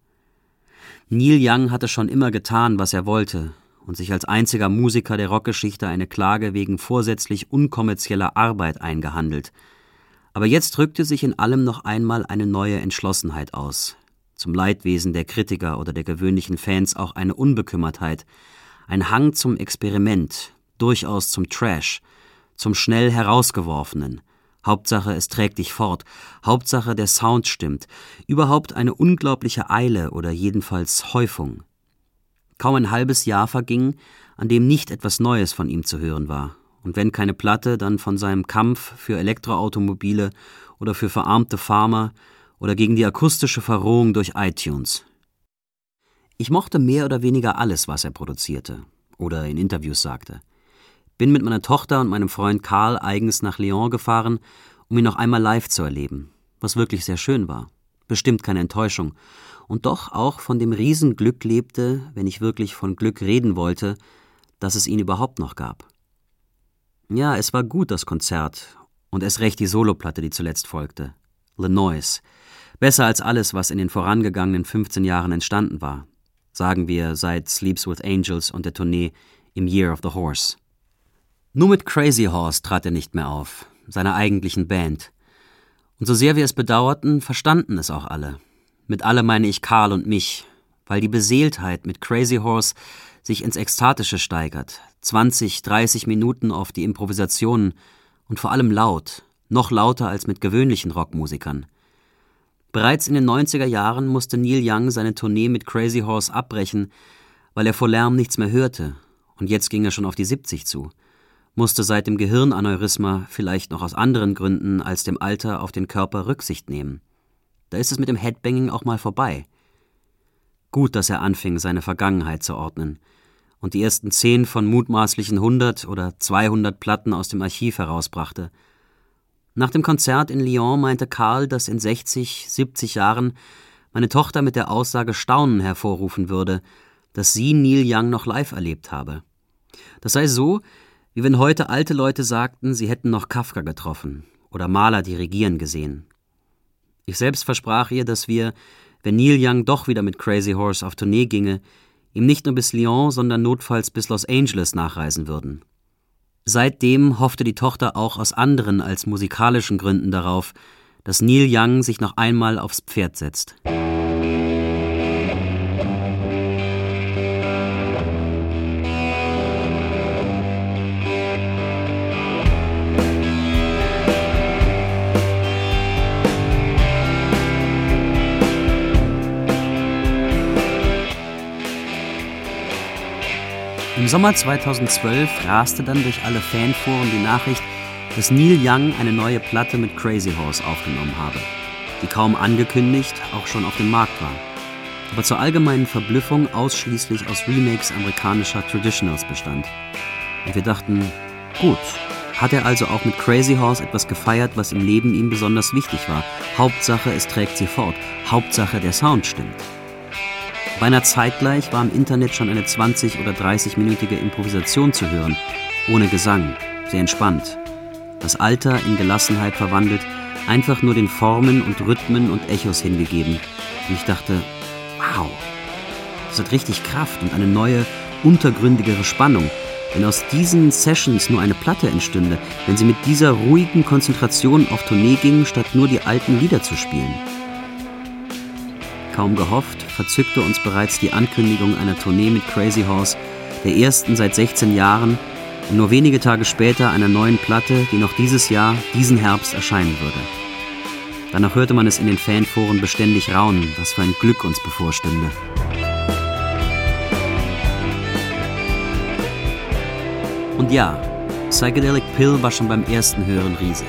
Neil Young hatte schon immer getan, was er wollte, und sich als einziger Musiker der Rockgeschichte eine Klage wegen vorsätzlich unkommerzieller Arbeit eingehandelt. Aber jetzt drückte sich in allem noch einmal eine neue Entschlossenheit aus. Zum Leidwesen der Kritiker oder der gewöhnlichen Fans auch eine Unbekümmertheit, ein Hang zum Experiment, durchaus zum Trash, zum schnell Herausgeworfenen. Hauptsache, es trägt dich fort, Hauptsache, der Sound stimmt, überhaupt eine unglaubliche Eile oder jedenfalls Häufung. Kaum ein halbes Jahr verging, an dem nicht etwas Neues von ihm zu hören war. Und wenn keine Platte, dann von seinem Kampf für Elektroautomobile oder für verarmte Farmer oder gegen die akustische Verrohung durch iTunes. Ich mochte mehr oder weniger alles, was er produzierte oder in Interviews sagte. Bin mit meiner Tochter und meinem Freund Karl eigens nach Lyon gefahren, um ihn noch einmal live zu erleben, was wirklich sehr schön war. Bestimmt keine Enttäuschung. Und doch auch von dem Riesenglück lebte, wenn ich wirklich von Glück reden wollte, dass es ihn überhaupt noch gab. Ja, es war gut, das Konzert, und erst recht die Soloplatte, die zuletzt folgte. Le Noise. Besser als alles, was in den vorangegangenen 15 Jahren entstanden war. Sagen wir seit Sleeps with Angels und der Tournee im Year of the Horse. Nur mit Crazy Horse trat er nicht mehr auf, seiner eigentlichen Band. Und so sehr wir es bedauerten, verstanden es auch alle. Mit alle meine ich Karl und mich, weil die Beseeltheit mit Crazy Horse sich ins Ekstatische steigert, 20, 30 Minuten auf die Improvisationen und vor allem laut, noch lauter als mit gewöhnlichen Rockmusikern. Bereits in den 90er Jahren musste Neil Young seine Tournee mit Crazy Horse abbrechen, weil er vor Lärm nichts mehr hörte, und jetzt ging er schon auf die 70 zu. musste seit dem Gehirnaneurysma vielleicht noch aus anderen Gründen als dem Alter auf den Körper Rücksicht nehmen. Da ist es mit dem Headbanging auch mal vorbei. Gut, dass er anfing, seine Vergangenheit zu ordnen und die ersten 10 von mutmaßlichen 100 oder 200 Platten aus dem Archiv herausbrachte. Nach dem Konzert in Lyon meinte Karl, dass in 60, 70 Jahren meine Tochter mit der Aussage Staunen hervorrufen würde, dass sie Neil Young noch live erlebt habe. Das sei so, wie wenn heute alte Leute sagten, sie hätten noch Kafka getroffen oder Mahler dirigieren gesehen. Ich selbst versprach ihr, dass wir, wenn Neil Young doch wieder mit Crazy Horse auf Tournee ginge, ihm nicht nur bis Lyon, sondern notfalls bis Los Angeles nachreisen würden. Seitdem hoffte die Tochter auch aus anderen als musikalischen Gründen darauf, dass Neil Young sich noch einmal aufs Pferd setzt. Im Sommer 2012 raste dann durch alle Fanforen die Nachricht, dass Neil Young eine neue Platte mit Crazy Horse aufgenommen habe, die kaum angekündigt auch schon auf dem Markt war, aber zur allgemeinen Verblüffung ausschließlich aus Remakes amerikanischer Traditionals bestand. Und wir dachten, gut, hat er also auch mit Crazy Horse etwas gefeiert, was im Leben ihm besonders wichtig war. Hauptsache, es trägt sie fort. Hauptsache, der Sound stimmt. Beinahe zeitgleich war im Internet schon eine 20- oder 30-minütige Improvisation zu hören, ohne Gesang, sehr entspannt. Das Alter in Gelassenheit verwandelt, einfach nur den Formen und Rhythmen und Echos hingegeben. Und ich dachte, wow, das hat richtig Kraft und eine neue, untergründigere Spannung. Wenn aus diesen Sessions nur eine Platte entstünde, wenn sie mit dieser ruhigen Konzentration auf Tournee gingen, statt nur die alten Lieder zu spielen. Kaum gehofft, verzückte uns bereits die Ankündigung einer Tournee mit Crazy Horse, der ersten seit 16 Jahren, und nur wenige Tage später einer neuen Platte, die noch dieses Jahr, diesen Herbst erscheinen würde. Danach hörte man es in den Fanforen beständig raunen, was für ein Glück uns bevorstünde. Und ja, Psychedelic Pill war schon beim ersten Hören riesig.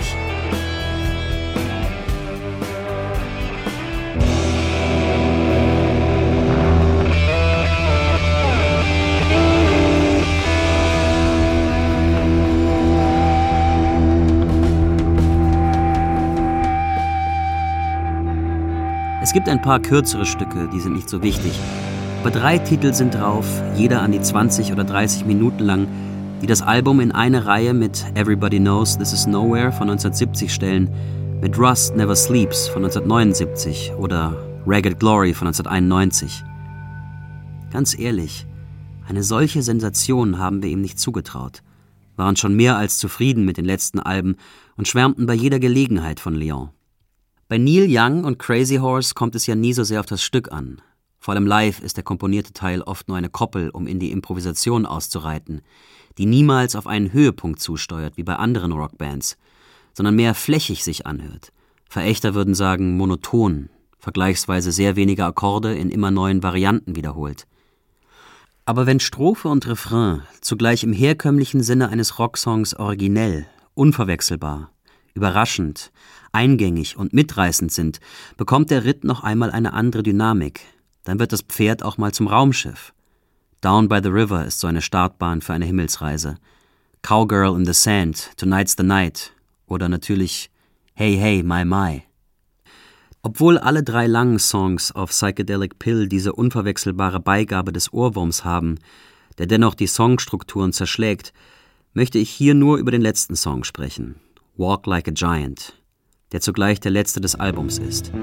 Es gibt ein paar kürzere Stücke, die sind nicht so wichtig. Aber 3 Titel sind drauf, jeder an die 20 oder 30 Minuten lang, die das Album in eine Reihe mit Everybody Knows This Is Nowhere von 1970 stellen, mit Rust Never Sleeps von 1979 oder Ragged Glory von 1991. Ganz ehrlich, eine solche Sensation haben wir ihm nicht zugetraut, waren schon mehr als zufrieden mit den letzten Alben und schwärmten bei jeder Gelegenheit von Lyon. Bei Neil Young und Crazy Horse kommt es ja nie so sehr auf das Stück an. Vor allem live ist der komponierte Teil oft nur eine Koppel, um in die Improvisation auszureiten, die niemals auf einen Höhepunkt zusteuert, wie bei anderen Rockbands, sondern mehr flächig sich anhört. Verächter würden sagen monoton, vergleichsweise sehr wenige Akkorde in immer neuen Varianten wiederholt. Aber wenn Strophe und Refrain zugleich im herkömmlichen Sinne eines Rocksongs originell, unverwechselbar, überraschend, eingängig und mitreißend sind, bekommt der Ritt noch einmal eine andere Dynamik. Dann wird das Pferd auch mal zum Raumschiff. Down by the River ist so eine Startbahn für eine Himmelsreise. Cowgirl in the Sand, Tonight's the Night oder natürlich Hey Hey My My. Obwohl alle 3 langen Songs auf Psychedelic Pill diese unverwechselbare Beigabe des Ohrwurms haben, der dennoch die Songstrukturen zerschlägt, möchte ich hier nur über den letzten Song sprechen, Walk Like a Giant, der zugleich der letzte des Albums ist.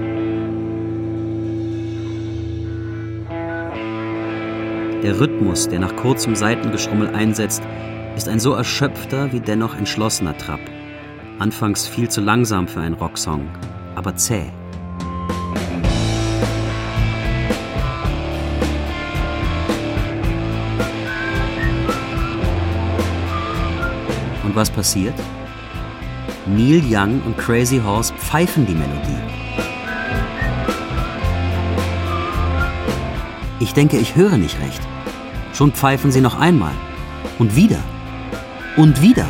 Der Rhythmus, der nach kurzem Saitengeschrummel einsetzt, ist ein so erschöpfter wie dennoch entschlossener Trab. Anfangs viel zu langsam für einen Rocksong, aber zäh. Und was passiert? Neil Young und Crazy Horse pfeifen die Melodie. Ich denke, ich höre nicht recht. Schon pfeifen sie noch einmal. Und wieder. Und wieder.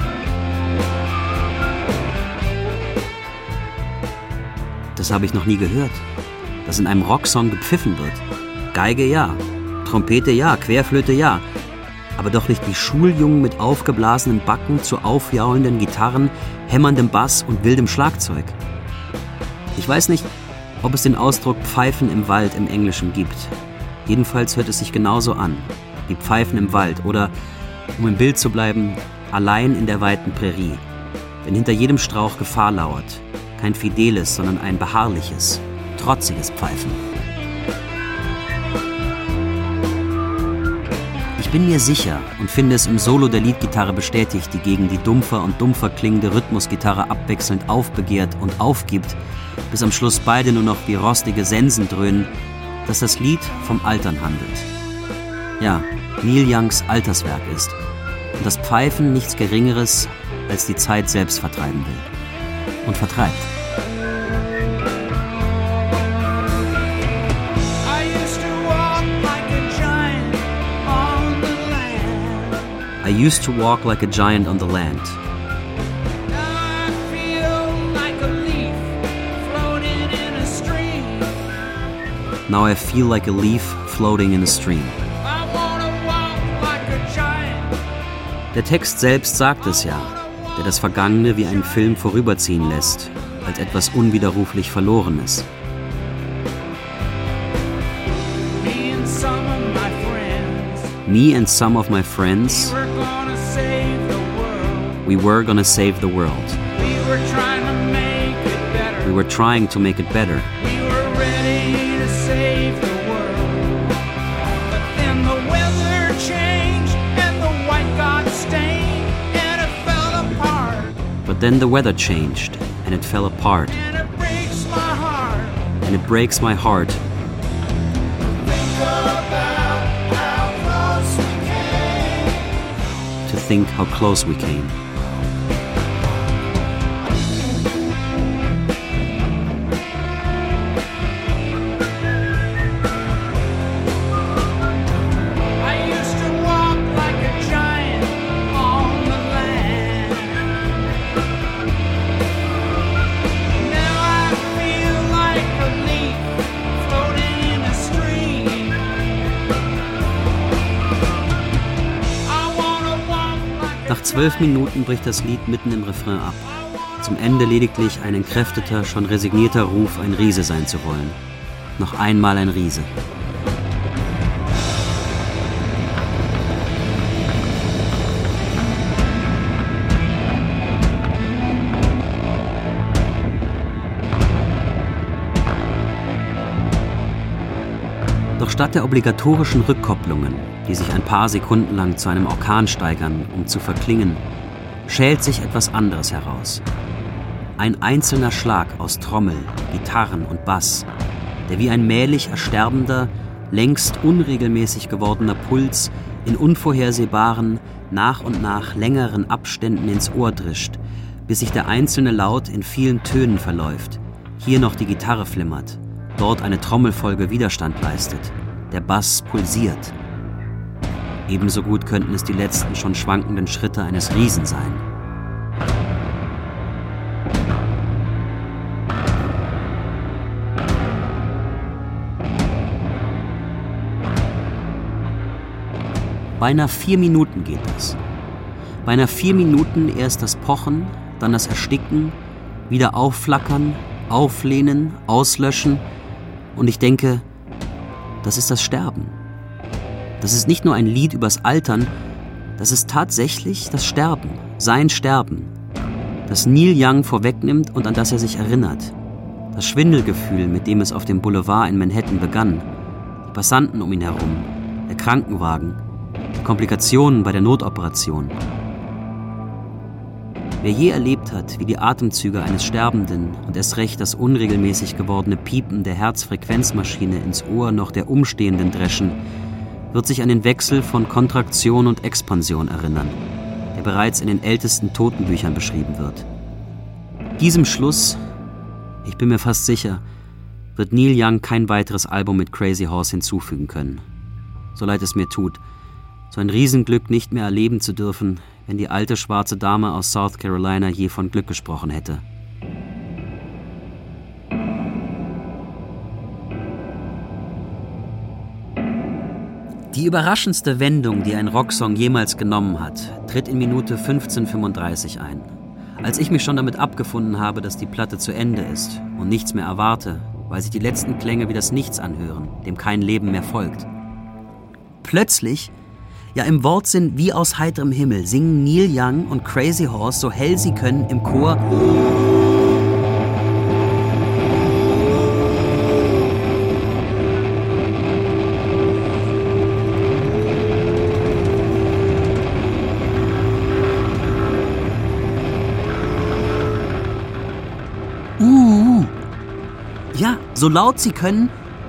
Das habe ich noch nie gehört, dass in einem Rocksong gepfiffen wird. Geige ja, Trompete ja, Querflöte ja, aber doch nicht wie Schuljungen mit aufgeblasenen Backen zu aufjaulenden Gitarren, hämmerndem Bass und wildem Schlagzeug. Ich weiß nicht, ob es den Ausdruck Pfeifen im Wald im Englischen gibt. Jedenfalls hört es sich genauso an, wie Pfeifen im Wald oder, um im Bild zu bleiben, allein in der weiten Prärie, wenn hinter jedem Strauch Gefahr lauert. Kein fideles, sondern ein beharrliches, trotziges Pfeifen. Ich bin mir sicher und finde es im Solo der Leadgitarre bestätigt, die gegen die dumpfer und dumpfer klingende Rhythmusgitarre abwechselnd aufbegehrt und aufgibt, bis am Schluss beide nur noch wie rostige Sensen dröhnen, dass das Lied vom Altern handelt. Ja, Neil Youngs Alterswerk ist und das Pfeifen nichts Geringeres als die Zeit selbst vertreiben will. Und vertreibt. I used to walk like a giant on the land.
Now I feel like a leaf floating in a stream.
Now I feel like a leaf floating in a stream.
I wanna walk like a giant.
Der Text selbst sagt es ja, der das Vergangene wie einen Film vorüberziehen lässt, als etwas unwiderruflich Verlorenes.
Me and some of my friends,
Me and some of my friends,
we're gonna save the world.
we were gonna save the world.
We were trying to make it better.
We were trying to make it better.
We were ready to save the world. But then the weather changed and the white got stained and it fell apart.
But then the weather changed, and it fell apart.
And it breaks my heart.
And it breaks my heart
Think about how close we came.
to think how close we came.
I used to walk like a giant on the land. Now I feel like a leaf floating in a stream. I wanna walk like a
Nach 12 Minuten bricht das Lied mitten im Refrain ab. Zum Ende lediglich ein entkräfteter, schon resignierter Ruf, ein Riese sein zu wollen. Noch einmal ein Riese. Doch statt der obligatorischen Rückkopplungen, die sich ein paar Sekunden lang zu einem Orkan steigern, um zu verklingen, schält sich etwas anderes heraus. Ein einzelner Schlag aus Trommel, Gitarren und Bass, der wie ein mählich ersterbender, längst unregelmäßig gewordener Puls in unvorhersehbaren, nach und nach längeren Abständen ins Ohr drischt, bis sich der einzelne Laut in vielen Tönen verläuft, hier noch die Gitarre flimmert, dort eine Trommelfolge Widerstand leistet, der Bass pulsiert. Ebenso gut könnten es die letzten schon schwankenden Schritte eines Riesen sein. Beinahe 4 Minuten geht das. Beinahe 4 Minuten erst das Pochen, dann das Ersticken, wieder aufflackern, auflehnen, auslöschen. Und ich denke, das ist das Sterben. Das ist nicht nur ein Lied übers Altern, das ist tatsächlich das Sterben, sein Sterben, das Neil Young vorwegnimmt und an das er sich erinnert. Das Schwindelgefühl, mit dem es auf dem Boulevard in Manhattan begann, die Passanten um ihn herum, der Krankenwagen, die Komplikationen bei der Notoperation. Wer je erlebt hat, wie die Atemzüge eines Sterbenden und erst recht das unregelmäßig gewordene Piepen der Herzfrequenzmaschine ins Ohr noch der Umstehenden dreschen, wird sich an den Wechsel von Kontraktion und Expansion erinnern, der bereits in den ältesten Totenbüchern beschrieben wird. Diesem Schluss, ich bin mir fast sicher, wird Neil Young kein weiteres Album mit Crazy Horse hinzufügen können. So leid es mir tut, so ein Riesenglück nicht mehr erleben zu dürfen, wenn die alte schwarze Dame aus South Carolina je von Glück gesprochen hätte. Die überraschendste Wendung, die ein Rocksong jemals genommen hat, tritt in Minute 15:35 ein. Als ich mich schon damit abgefunden habe, dass die Platte zu Ende ist und nichts mehr erwarte, weil sich die letzten Klänge wie das Nichts anhören, dem kein Leben mehr folgt. Plötzlich, ja im Wortsinn wie aus heiterem Himmel, singen Neil Young und Crazy Horse so hell sie können im Chor Ja, so laut sie können.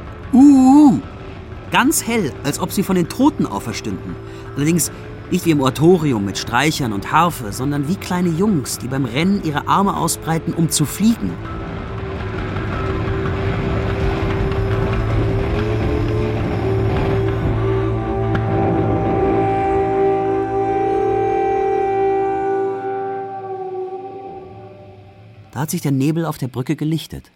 Ganz hell, als ob sie von den Toten auferstünden. Allerdings nicht wie im Oratorium mit Streichern und Harfe, sondern wie kleine Jungs, die beim Rennen ihre Arme ausbreiten, um zu fliegen. Da hat sich der Nebel auf der Brücke gelichtet.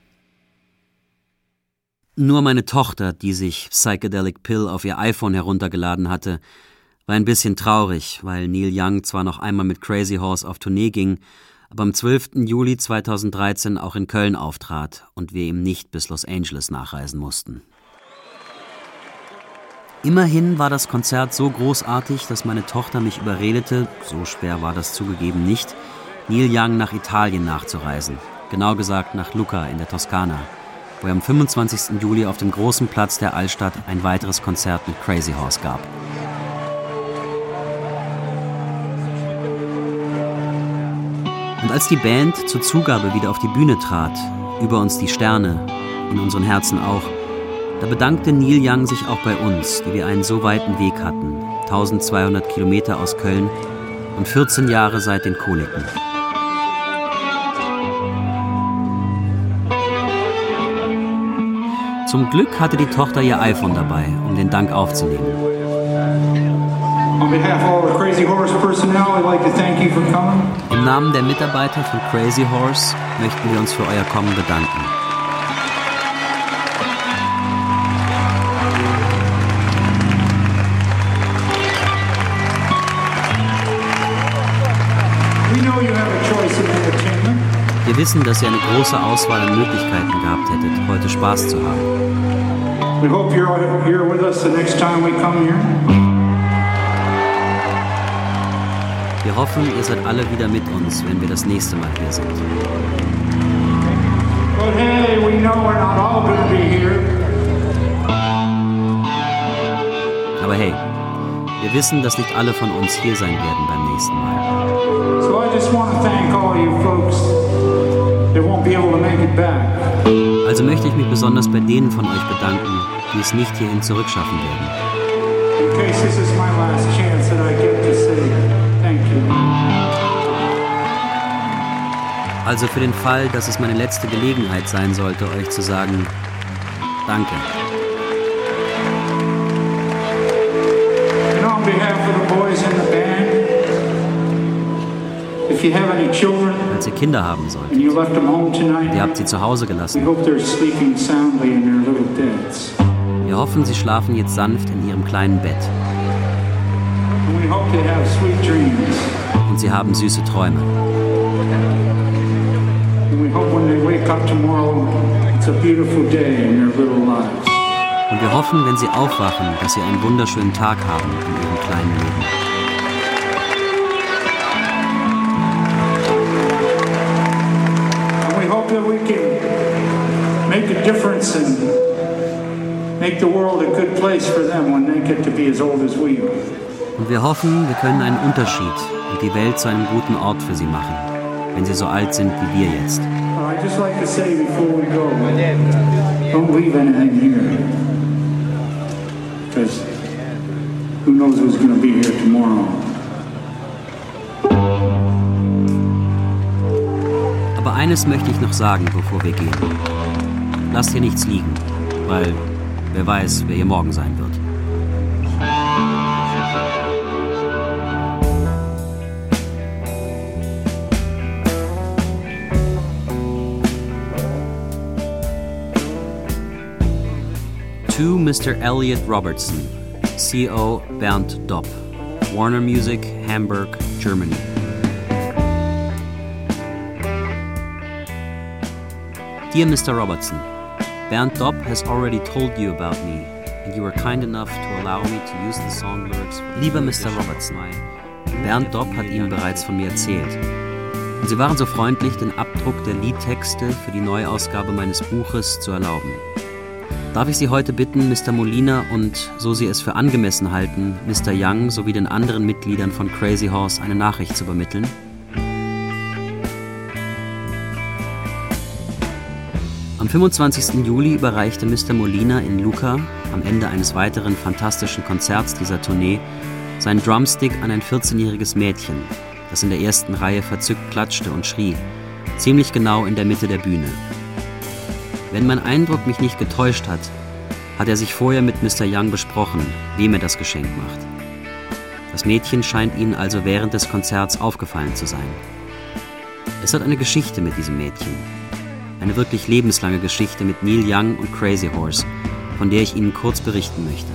Nur meine Tochter, die sich Psychedelic Pill auf ihr iPhone heruntergeladen hatte, war ein bisschen traurig, weil Neil Young zwar noch einmal mit Crazy Horse auf Tournee ging, aber am 12. Juli 2013 auch in Köln auftrat und wir ihm nicht bis Los Angeles nachreisen mussten. Immerhin war das Konzert so großartig, dass meine Tochter mich überredete, so schwer war das zugegeben nicht, Neil Young nach Italien nachzureisen, genau gesagt nach Lucca in der Toskana, wo er am 25. Juli auf dem großen Platz der Altstadt ein weiteres Konzert mit Crazy Horse gab. Und als die Band zur Zugabe wieder auf die Bühne trat, über uns die Sterne, in unseren Herzen auch, da bedankte Neil Young sich auch bei uns, die wir einen so weiten Weg hatten, 1200 Kilometer aus Köln und 14 Jahre seit den Koliken. Zum Glück hatte die Tochter ihr iPhone dabei, um den Dank aufzunehmen.
On behalf of all the Crazy Horse personnel, I'd like to thank you for coming.
Im Namen der Mitarbeiter von Crazy Horse möchten wir uns für euer Kommen bedanken.
We know you have a choice in entertainment.
Wir wissen, dass ihr eine große Auswahl an Möglichkeiten gehabt hättet, heute Spaß zu haben.
We hope you're here with us the next time we come here.
Wir hoffen, ihr seid alle wieder mit uns, wenn wir das nächste Mal hier sind.
But hey, we know we're not all going to be here.
Aber hey, wir wissen, dass nicht alle von uns hier sein werden beim nächsten Mal.
So I just want to thank all you folks that won't be able to make it back.
Also möchte ich mich besonders bei denen von euch bedanken, die es nicht hierhin zurückschaffen werden.
In case this is my last chance that I get to say thank you.
Also für den Fall, dass es meine letzte Gelegenheit sein sollte, euch zu sagen, danke.
And on behalf of the boys in the band, if you have any children
Falls ihr Kinder haben
and
solltet,
you left them home tonight,
ihr habt sie zu Hause
we
gelassen.
hope they're sleeping soundly in their little beds.
Wir hoffen, sie schlafen jetzt sanft in ihrem kleinen Bett.
And we hope they have sweet dreams.
Und sie haben süße Träume.
And we hope when they wake up tomorrow, it's a beautiful day in their little lives.
Und wir hoffen, wenn sie aufwachen, dass sie einen wunderschönen Tag haben in ihrem kleinen Leben.
And we hope that we can make a difference and make the world a good place for them when they get to be as old as we are.
Und wir hoffen, wir können einen Unterschied und die Welt zu einem guten Ort für sie machen, wenn sie so alt sind wie wir jetzt.
I'd just like to say before we go, don't leave anything here. Because who knows who's going to be here tomorrow.
Aber eines möchte ich noch sagen, bevor wir gehen. Lasst hier nichts liegen, weil wer weiß, wer ihr morgen sein wird. Mr. Elliot Robertson, C.O. Bernd Dopp, Warner Music, Hamburg, Germany. Dear Mr. Robertson, Bernd Dopp has already told you about me, and you were kind enough to allow me to use the song lyrics. Lieber Mr. Robertson, Bernd Dopp hat Ihnen bereits von mir erzählt. Und Sie waren so freundlich, den Abdruck der Liedtexte für die Neuausgabe meines Buches zu erlauben. Darf ich Sie heute bitten, Mr. Molina und, so Sie es für angemessen halten, Mr. Young sowie den anderen Mitgliedern von Crazy Horse eine Nachricht zu übermitteln? Am 25. Juli überreichte Mr. Molina in Lucca, am Ende eines weiteren fantastischen Konzerts dieser Tournee, seinen Drumstick an ein 14-jähriges Mädchen, das in der ersten Reihe verzückt klatschte und schrie, ziemlich genau in der Mitte der Bühne. Wenn mein Eindruck mich nicht getäuscht hat, hat er sich vorher mit Mr. Young besprochen, wem er das Geschenk macht. Das Mädchen scheint Ihnen also während des Konzerts aufgefallen zu sein. Es hat eine Geschichte mit diesem Mädchen. Eine wirklich lebenslange Geschichte mit Neil Young und Crazy Horse, von der ich Ihnen kurz berichten möchte.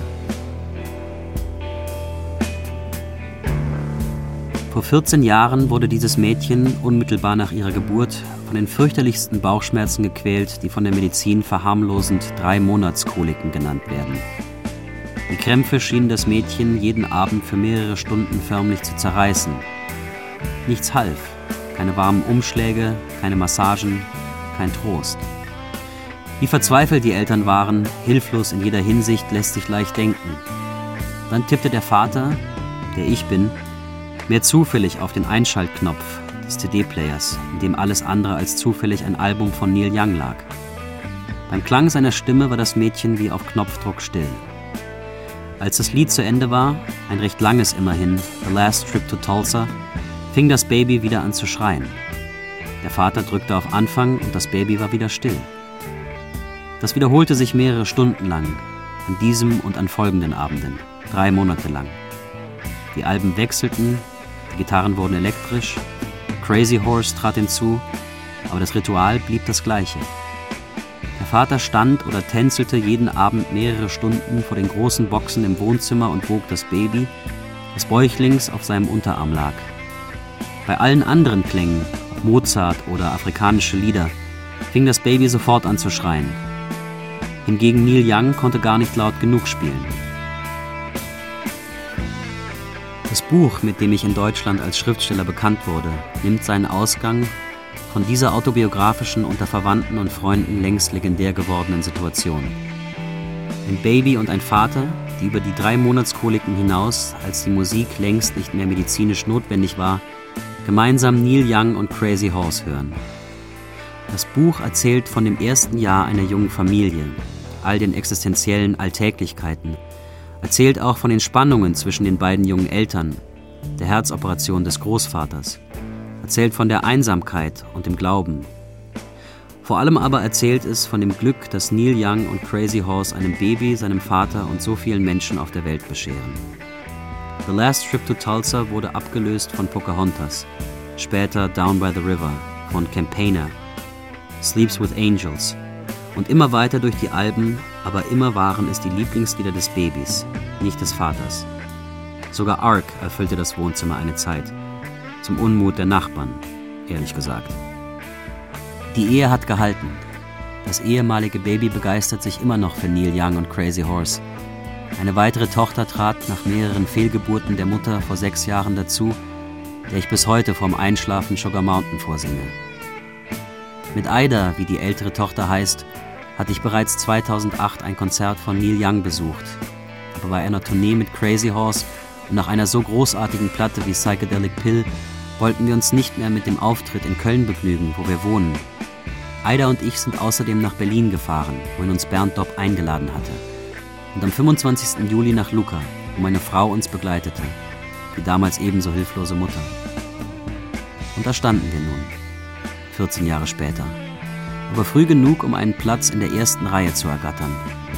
Vor 14 Jahren wurde dieses Mädchen unmittelbar nach ihrer Geburt von den fürchterlichsten Bauchschmerzen gequält, die von der Medizin verharmlosend 3-Monatskoliken genannt werden. Die Krämpfe schienen das Mädchen jeden Abend für mehrere Stunden förmlich zu zerreißen. Nichts half, keine warmen Umschläge, keine Massagen, kein Trost. Wie verzweifelt die Eltern waren, hilflos in jeder Hinsicht, lässt sich leicht denken. Dann tippte der Vater, der ich bin, mehr zufällig auf den Einschaltknopf des CD-Players, in dem alles andere als zufällig ein Album von Neil Young lag. Beim Klang seiner Stimme war das Mädchen wie auf Knopfdruck still. Als das Lied zu Ende war, ein recht langes immerhin, The Last Trip to Tulsa, fing das Baby wieder an zu schreien. Der Vater drückte auf Anfang und das Baby war wieder still. Das wiederholte sich mehrere Stunden lang, an diesem und an folgenden Abenden, 3 Monate lang. Die Alben wechselten, die Gitarren wurden elektrisch, Crazy Horse trat hinzu, aber das Ritual blieb das gleiche. Der Vater stand oder tänzelte jeden Abend mehrere Stunden vor den großen Boxen im Wohnzimmer und wog das Baby, das bäuchlings auf seinem Unterarm lag. Bei allen anderen Klängen, ob Mozart oder afrikanische Lieder, fing das Baby sofort an zu schreien. Hingegen Neil Young konnte gar nicht laut genug spielen. Das Buch, mit dem ich in Deutschland als Schriftsteller bekannt wurde, nimmt seinen Ausgang von dieser autobiografischen, unter Verwandten und Freunden längst legendär gewordenen Situation. Ein Baby und ein Vater, die über die 3-Monatskoliken hinaus, als die Musik längst nicht mehr medizinisch notwendig war, gemeinsam Neil Young und Crazy Horse hören. Das Buch erzählt von dem ersten Jahr einer jungen Familie, all den existenziellen Alltäglichkeiten, erzählt auch von den Spannungen zwischen den beiden jungen Eltern, der Herzoperation des Großvaters, erzählt von der Einsamkeit und dem Glauben. Vor allem aber erzählt es von dem Glück, das Neil Young und Crazy Horse einem Baby, seinem Vater und so vielen Menschen auf der Welt bescheren. The Last Trip to Tulsa wurde abgelöst von Pocahontas, später Down by the River, von Campaigner, Sleeps with Angels und immer weiter durch die Alben, aber immer waren es die Lieblingslieder des Babys, nicht des Vaters. Sogar Ark erfüllte das Wohnzimmer eine Zeit, zum Unmut der Nachbarn, ehrlich gesagt. Die Ehe hat gehalten. Das ehemalige Baby begeistert sich immer noch für Neil Young und Crazy Horse. Eine weitere Tochter trat nach mehreren Fehlgeburten der Mutter vor 6 Jahren dazu, der ich bis heute vorm Einschlafen Sugar Mountain vorsinge. Mit Ida, wie die ältere Tochter heißt, hatte ich bereits 2008 ein Konzert von Neil Young besucht. Aber bei einer Tournee mit Crazy Horse und nach einer so großartigen Platte wie Psychedelic Pill wollten wir uns nicht mehr mit dem Auftritt in Köln begnügen, wo wir wohnen. Ida und ich sind außerdem nach Berlin gefahren, wohin uns Bernd Dopp eingeladen hatte. Und am 25. Juli nach Lucca, wo meine Frau uns begleitete, die damals ebenso hilflose Mutter. Und da standen wir nun, 14 Jahre später, aber früh genug, um einen Platz in der ersten Reihe zu ergattern.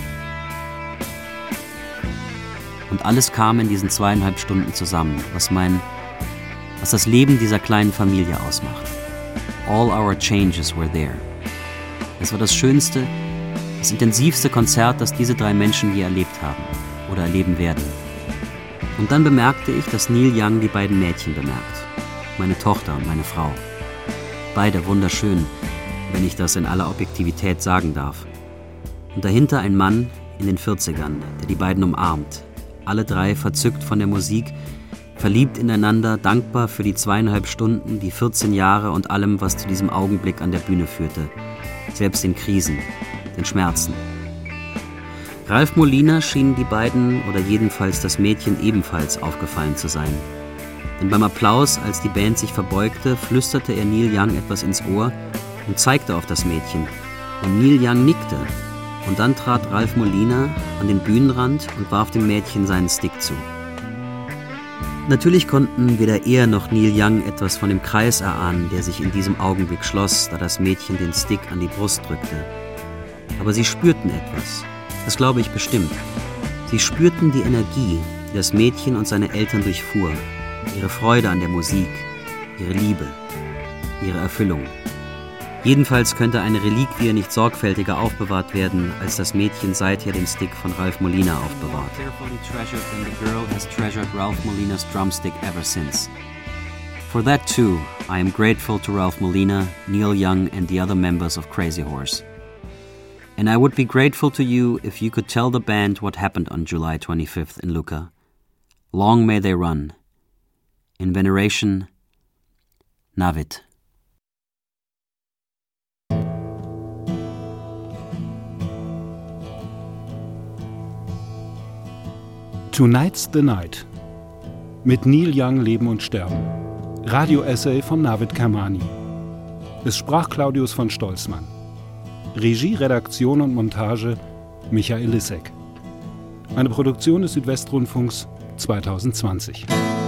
Und alles kam in diesen 2,5 Stunden zusammen, was das Leben dieser kleinen Familie ausmacht. All our changes were there. Es war das Schönste, Das intensivste Konzert, das diese 3 Menschen je erlebt haben oder erleben werden. Und dann bemerkte ich, dass Neil Young die beiden Mädchen bemerkt. Meine Tochter und meine Frau. Beide wunderschön, wenn ich das in aller Objektivität sagen darf. Und dahinter ein Mann in den 40ern, der die beiden umarmt. Alle 3 verzückt von der Musik, verliebt ineinander, dankbar für die 2,5 Stunden, die 14 Jahre und allem, was zu diesem Augenblick an der Bühne führte. Selbst den Krisen, den Schmerzen. Ralph Molina schienen die beiden oder jedenfalls das Mädchen ebenfalls aufgefallen zu sein. Denn beim Applaus, als die Band sich verbeugte, flüsterte er Neil Young etwas ins Ohr und zeigte auf das Mädchen. Und Neil Young nickte. Und dann trat Ralph Molina an den Bühnenrand und warf dem Mädchen seinen Stick zu. Natürlich konnten weder er noch Neil Young etwas von dem Kreis erahnen, der sich in diesem Augenblick schloss, da das Mädchen den Stick an die Brust drückte. Aber sie spürten etwas. Das glaube ich bestimmt. Sie spürten die Energie, die das Mädchen und seine Eltern durchfuhr. Ihre Freude an der Musik, ihre Liebe, ihre Erfüllung. Jedenfalls könnte eine Reliquie nicht sorgfältiger aufbewahrt werden, als das Mädchen seither den Stick von Ralph Molina aufbewahrt. Carefully treasured, and the girl has treasured Ralph Molina's drumstick ever since. For that too, I am grateful to Ralph Molina, Neil Young and the other members of Crazy Horse. And I would be grateful to you if you could tell the band what happened on July 25th in Lucca. Long may they run. In veneration, Navid.
Tonight's the Night. Mit Neil Young Leben und Sterben. Radio-Essay von Navid Kermani. Es sprach Claudius von Stolzmann. Regie, Redaktion und Montage Michael Lissek. Eine Produktion des Südwestrundfunks 2020.